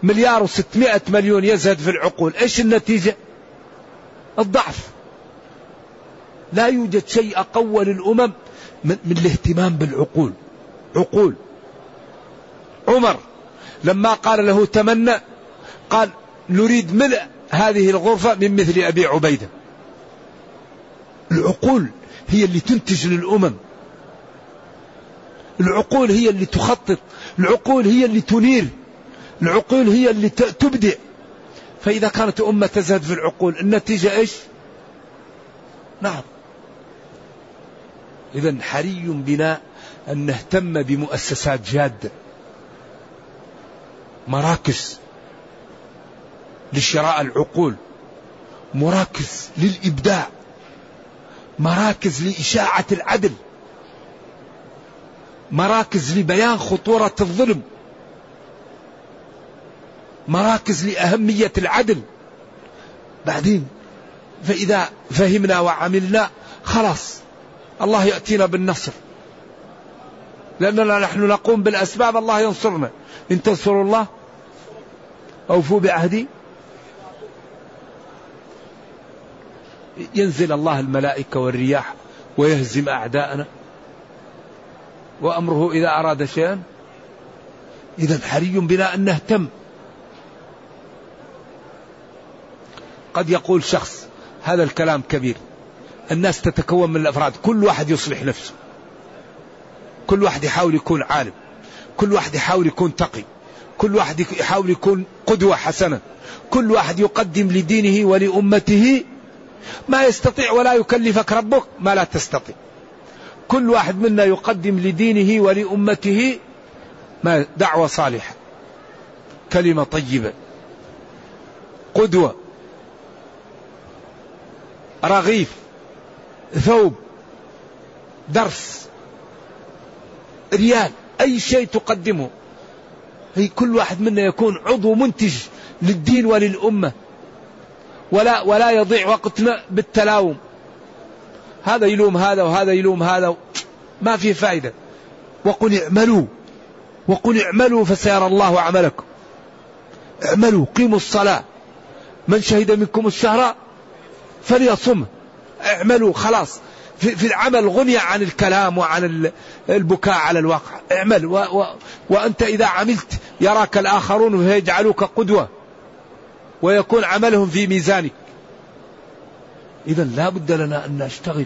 B: 1,600,000,000 يزهد في العقول، إيش النتيجة؟ الضعف. لا يوجد شيء أقوى للأمم من الاهتمام بالعقول. عقول. عمر لما قال له تمنى قال نريد ملء هذه الغرفة من مثل أبي عبيدة. العقول هي اللي تنتج للأمم، العقول هي اللي تخطط، العقول هي اللي تنير، العقول هي اللي تبدع. فإذا كانت أمة تزهد في العقول النتيجة إيش؟ نعم. إذن حري بنا أن نهتم بمؤسسات جادة، مراكز لشراء العقول، مراكز للإبداع، مراكز لإشاعة العدل، مراكز لبيان خطورة الظلم، مراكز لأهمية العدل. بعدين فإذا فهمنا وعملنا خلاص الله يأتينا بالنصر، لأننا نحن نقوم بالأسباب الله ينصرنا. إن تنصروا الله أوفوا بعهدي. ينزل الله الملائكة والرياح ويهزم أعداءنا، وأمره إذا أراد شيئا. إذن حري بنا أن نهتم. قد يقول شخص هذا الكلام كبير، الناس تتكون من الأفراد، كل واحد يصلح نفسه، كل واحد يحاول يكون عالم، كل واحد يحاول يكون تقي، كل واحد يحاول يكون قدوة حسنة، كل واحد يقدم لدينه ولأمته ما يستطيع، ولا يكلفك ربك ما لا تستطيع. كل واحد منا يقدم لدينه ولأمته ما دعوة صالحة، كلمة طيبة، قدوة، رغيف، ثوب، درس، ريال، أي شيء تقدمه. هي كل واحد منا يكون عضو منتج للدين وللأمة، ولا يضيع وقتنا بالتلاوم، هذا يلوم هذا وهذا يلوم هذا، ما في فائدة. وقل اعملوا فسيرى الله عملكم. اعملوا، قيموا الصلاة، من شهد منكم الشهر فليصمه. اعملوا، خلاص في العمل غني عن الكلام وعن البكاء على الواقع. اعمل وأنت إذا عملت يراك الآخرون ويجعلوك قدوة ويكون عملهم في ميزانك. إذن لا بد لنا أن نشتغل،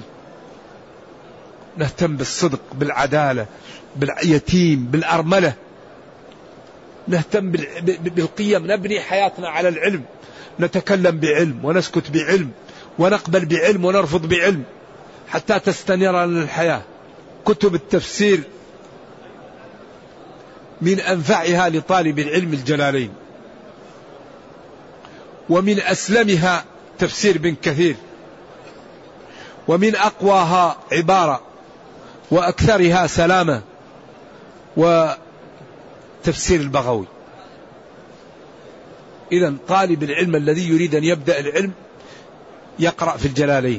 B: نهتم بالصدق، بالعدالة، باليتيم، بالأرملة، نهتم بالقيم، نبني حياتنا على العلم، نتكلم بعلم ونسكت بعلم ونقبل بعلم ونرفض بعلم حتى تستنير لنا الحياة. كتب التفسير من أنفعها لطالب العلم الجلالين، ومن أسلمها تفسير ابن كثير، ومن أقواها عبارة وأكثرها سلامة وتفسير البغوي. إذن طالب العلم الذي يريد أن يبدأ العلم يقرأ في الجلالين،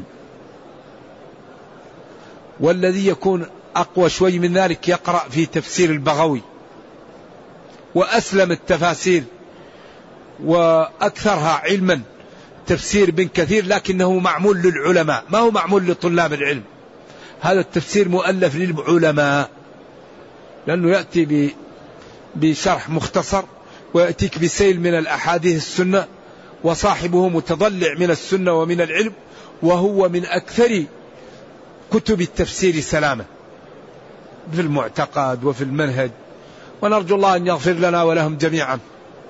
B: والذي يكون أقوى شوي من ذلك يقرأ في تفسير البغوي. وأسلم التفاسير وأكثرها علما تفسير ابن كثير، لكنه معمول للعلماء، ما هو معمول لطلاب العلم. هذا التفسير مؤلف للعلماء، لأنه يأتي بشرح مختصر ويأتيك بسيل من الأحاديث السنة، وصاحبه متضلع من السنة ومن العلم، وهو من أكثر كتب التفسير سلامة في المعتقد وفي المنهج. ونرجو الله أن يغفر لنا ولهم جميعا.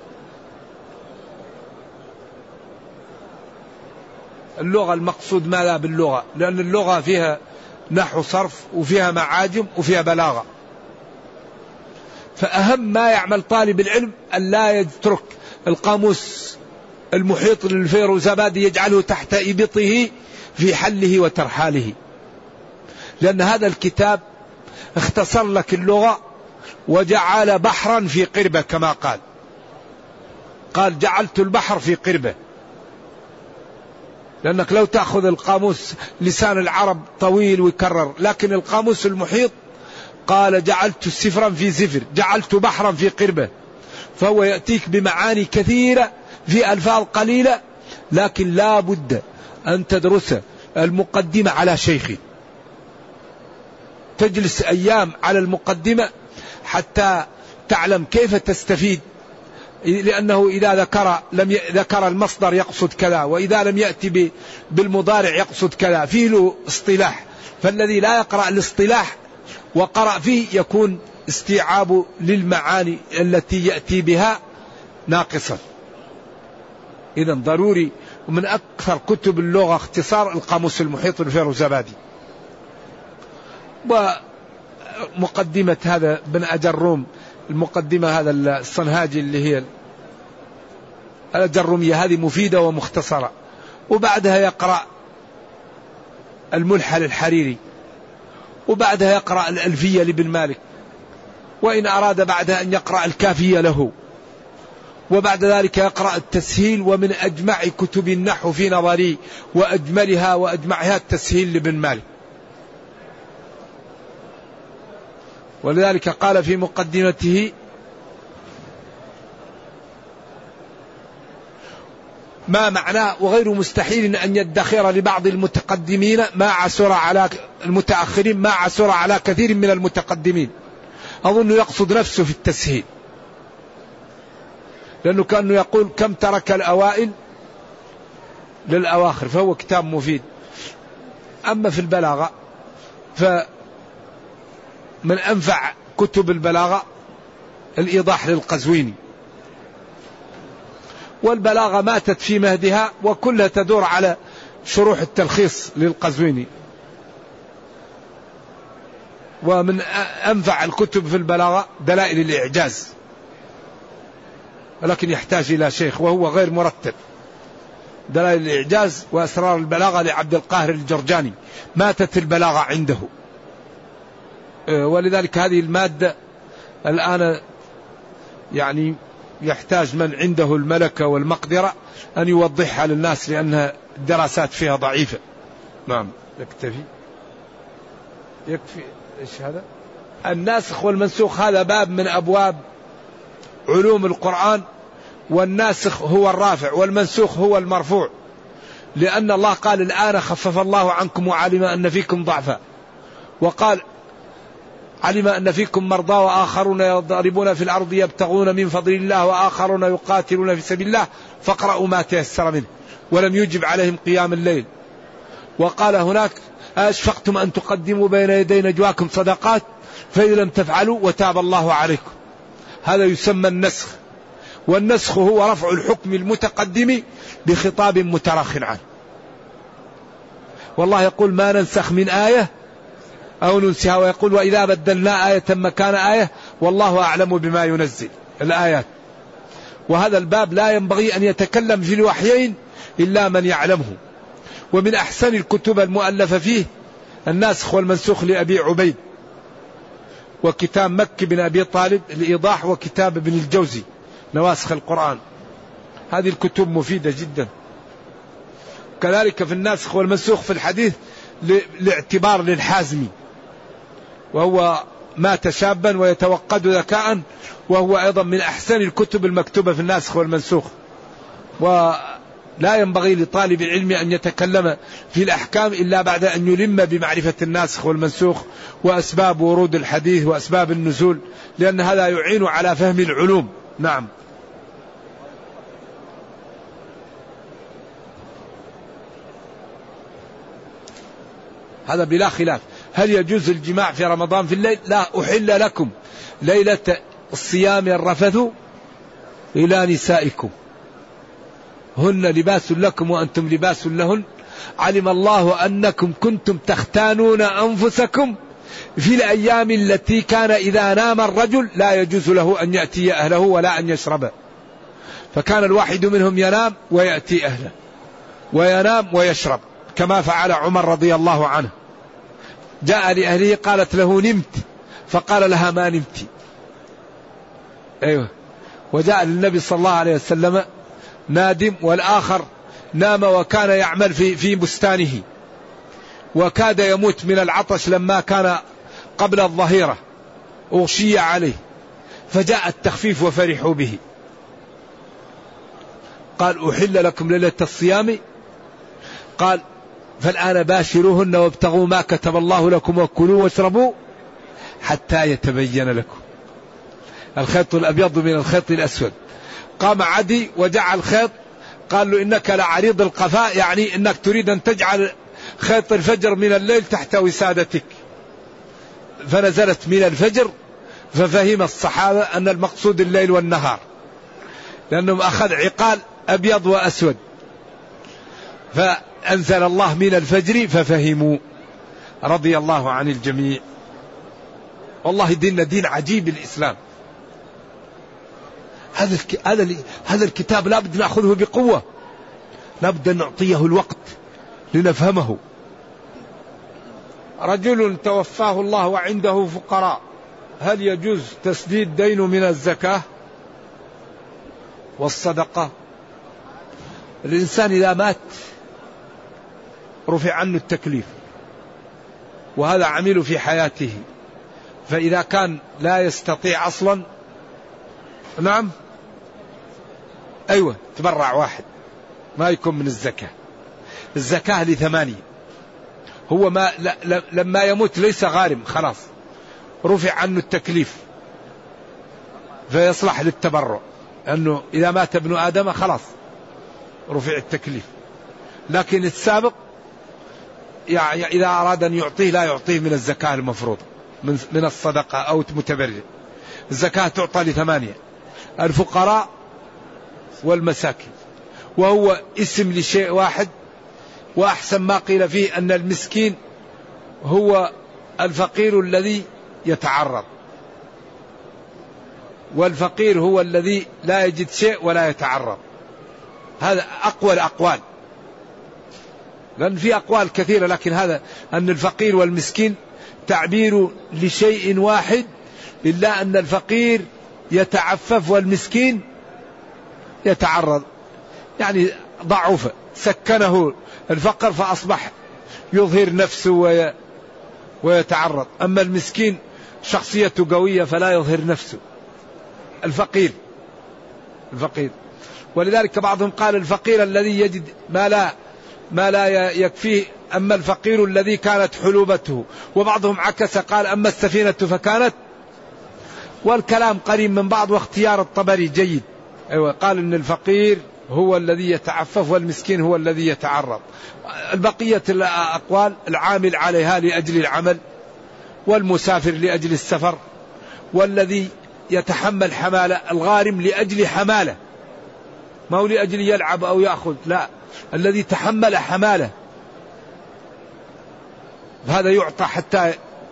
B: اللغة المقصود ماذا باللغة؟ لأن اللغة فيها نحو صرف وفيها معاجم وفيها بلاغة. فأهم ما يعمل طالب العلم أن لا يترك القاموس المحيط للفيروزابادي يجعله تحت إبطه في حله وترحاله، لأن هذا الكتاب اختصر لك اللغة وجعل بحرا في قربة، كما قال جعلت البحر في قربة. لأنك لو تأخذ القاموس لسان العرب طويل ويكرر، لكن القاموس المحيط قال جعلت سفرا في زفر، جعلت بحرا في قربة. فهو يأتيك بمعاني كثيرة في ألفاظ قليلة، لكن لا بد أن تدرس المقدمة على شيخ، تجلس أيام على المقدمة حتى تعلم كيف تستفيد، لأنه إذا ذكر المصدر يقصد كذا، وإذا لم يأتي بالمضارع يقصد كذا، فيه له اصطلاح. فالذي لا يقرأ الاصطلاح وقرأ فيه يكون استيعاب للمعاني التي يأتي بها ناقصا. إذن ضروري. ومن أكثر كتب اللغة اختصار القاموس المحيط للفيروزابادي، ومقدمة هذا بن أجروم، المقدمة هذا الصنهاجي اللي هي الأجرومية، هذه مفيدة ومختصرة. وبعدها يقرأ الملحة للحريري، وبعدها يقرأ الألفية لابن مالك، وإن أراد بعدها أن يقرأ الكافية له، وبعد ذلك يقرأ التسهيل. ومن أجمع كتب النحو في نظري وأجملها وأجمعها التسهيل لابن مالك. ولذلك قال في مقدمته: ما معناه وغير مستحيل أن يدخر لبعض المتقدمين ما عسر على المتأخرين ما عسر على كثير من المتقدمين. أظن يقصد نفسه في التسهيل، لأنه كأنه يقول كم ترك الأوائل للأواخر، فهو كتاب مفيد. أما في البلاغة فمن أنفع كتب البلاغة الإيضاح للقزويني، والبلاغة ماتت في مهدها وكلها تدور على شروح التلخيص للقزويني. ومن أنفع الكتب في البلاغة دلائل الإعجاز، ولكن يحتاج إلى شيخ وهو غير مرتب. دلائل الإعجاز وأسرار البلاغة لعبد القاهر الجرجاني، ماتت البلاغة عنده. ولذلك هذه المادة الآن يعني يحتاج من عنده الملكة والمقدرة أن يوضحها للناس، لأنها الدراسات فيها ضعيفة. نعم، يكفي. إيش هذا؟ الناسخ والمنسوخ هذا باب من أبواب علوم القرآن، والناسخ هو الرافع والمنسوخ هو المرفوع، لأن الله قال: الآن خفف الله عنكم وعلم أن فيكم ضعفا، وقال: علم أن فيكم مرضى وآخرون يضربون في الأرض يبتغون من فضل الله وآخرون يقاتلون في سبيل الله فاقرأوا ما تيسر منه، ولم يجب عليهم قيام الليل. وقال هناك: أشفقتم أن تقدموا بين يدي نجواكم صدقات فإذا لم تفعلوا وتاب الله عليكم. هذا يسمى النسخ، والنسخ هو رفع الحكم المتقدم بخطاب متراخٍ عنه. والله يقول: ما ننسخ من آية أو ننسها، ويقول: وإذا بدلنا آية مكان آية والله أعلم بما ينزل الآيات. وهذا الباب لا ينبغي أن يتكلم في الوحيين إلا من يعلمه. ومن أحسن الكتب المؤلفة فيه الناسخ والمنسوخ لأبي عبيد، وكتاب مكي بن أبي طالب الإيضاح، وكتاب ابن الجوزي نواسخ القرآن. هذه الكتب مفيدة جدا. كذلك في الناسخ والمنسوخ في الحديث لاعتبار للحازمي، وهو مات شابا ويتوقد ذكاء، وهو أيضا من أحسن الكتب المكتوبة في الناسخ والمنسوخ. ولا ينبغي لطالب العلم أن يتكلم في الأحكام إلا بعد أن يلم بمعرفة الناسخ والمنسوخ وأسباب ورود الحديث وأسباب النزول، لأن هذا يعين على فهم العلوم. نعم. هذا بلا خلاف. هل يجوز الجماع في رمضان في الليل؟ لا. أحل لكم ليلة الصيام الرفث إلى نسائكم هن لباس لكم وأنتم لباس لهن، علم الله أنكم كنتم تختانون أنفسكم في الأيام التي كان إذا نام الرجل لا يجوز له أن يأتي أهله ولا أن يشرب، فكان الواحد منهم ينام ويأتي أهله، وينام ويشرب، كما فعل عمر رضي الله عنه. جاء لأهله قالت له: نمت؟ فقال لها: ما نمت. أيوة. وجاء للنبي صلى الله عليه وسلم نادم، والآخر نام وكان يعمل في بستانه، وكاد يموت من العطش لما كان قبل الظهيرة، أغشي عليه، فجاء التخفيف وفرحوا به. قال أحل لكم ليلة الصيام، قال فالآن باشروهن وابتغوا ما كتب الله لكم وكلوا واشربوا حتى يتبين لكم الخيط الأبيض من الخيط الأسود. قام عدي وجعل خيط، قال له إنك لعريض القفاء، يعني إنك تريد أن تجعل خيط الفجر من الليل تحت وسادتك. فنزلت من الفجر، ففهم الصحابة أن المقصود الليل والنهار، لأنهم أخذ عقال أبيض وأسود، فأنزل الله من الفجر ففهموا. رضي الله عن الجميع. والله ديننا دين عجيب الإسلام. هذا الكتاب لا بد نأخذه بقوة، لا بد أن نعطيه الوقت لنفهمه. رجل توفاه الله وعنده فقراء، هل يجوز تسديد دينه من الزكاة والصدقة؟ الإنسان إذا مات رفع عنه التكليف، وهذا عمله في حياته، فإذا كان لا يستطيع أصلا، نعم أيوة تبرع واحد ما يكون من الزكاة. الزكاة ل8، هو ما لما يموت ليس غارم، خلاص رفع عنه التكليف فيصلح للتبرع، لأنه إذا مات ابن آدم خلاص رفع التكليف. لكن السابق إذا أراد أن يعطيه لا يعطيه من الزكاة المفروضة، من الصدقة أو متبرع. الزكاة تعطى ل8: الفقراء والمساكين، وهو اسم لشيء واحد. وأحسن ما قيل فيه أن المسكين هو الفقير الذي يتعرض، والفقير هو الذي لا يجد شيء ولا يتعرض. هذا أقوى الأقوال، لأن في أقوال كثيرة، لكن هذا أن الفقير والمسكين تعبير لشيء واحد، إلا أن الفقير يتعفف والمسكين يتعرض، يعني ضعف سكنه الفقر فأصبح يظهر نفسه ويتعرض. أما المسكين شخصيته قوية فلا يظهر نفسه. الفقير ولذلك بعضهم قال الفقير الذي يجد ما لا يكفيه، أما الفقير الذي كانت حلوبته. وبعضهم عكس قال أما السفينة فكانت. والكلام قريب من بعض، واختيار الطبري جيد. أيوة، قال إن الفقير هو الذي يتعفف والمسكين هو الذي يتعرض. البقية الأقوال: العامل عليها لأجل العمل، والمسافر لأجل السفر، والذي يتحمل حمالة، الغارم لأجل حمالة، ما هو لأجل يلعب أو يأخذ، لا، الذي تحمل حمالة هذا يعطى حتى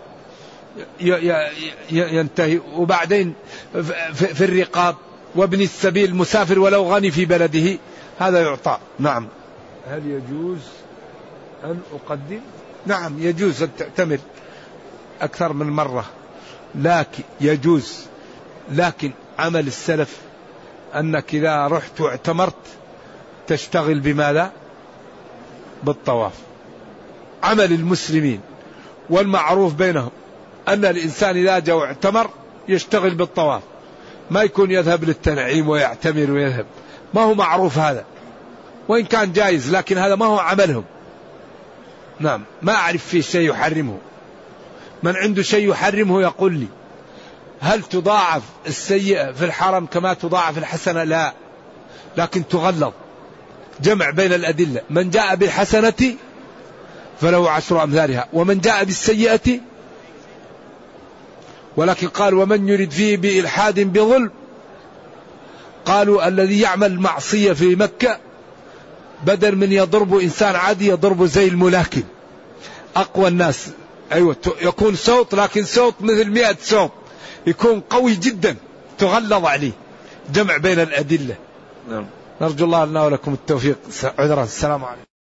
B: ينتهي. وبعدين في الرقاب وابن السبيل المسافر ولو غني في بلده هذا يعطى. نعم. هل يجوز أن أقدم؟ نعم يجوز أن تعتمر أكثر من مرة، لكن يجوز، لكن عمل السلف أنك إذا رحت واعتمرت تشتغل بماذا؟ بالطواف. عمل المسلمين والمعروف بينهم أن الإنسان إذا جاء واعتمر يشتغل بالطواف، ما يكون يذهب للتنعيم ويعتمر ويذهب، ما هو معروف هذا، وإن كان جائز لكن هذا ما هو عملهم. نعم، ما أعرف فيه شيء يحرمه. من عنده شيء يحرمه يقول لي. هل تضاعف السيئة في الحرم كما تضاعف الحسنة؟ لا، لكن تغلظ. جمع بين الأدلة: من جاء بالحسنة فله 10 أمثالها، ومن جاء بالسيئة. ولكن قال: ومن يرد فيه بإلحاد بظلم، قالوا الذي يعمل معصية في مكة بدل من يضرب إنسان عادي يضرب زي الملاكم. أقوى الناس أيوة يكون صوت، لكن صوت مثل 100 صوت، يكون قوي جدا تغلظ عليه. جمع بين الأدلة. نرجو الله لنا ولكم التوفيق. عذرا. السلام عليكم.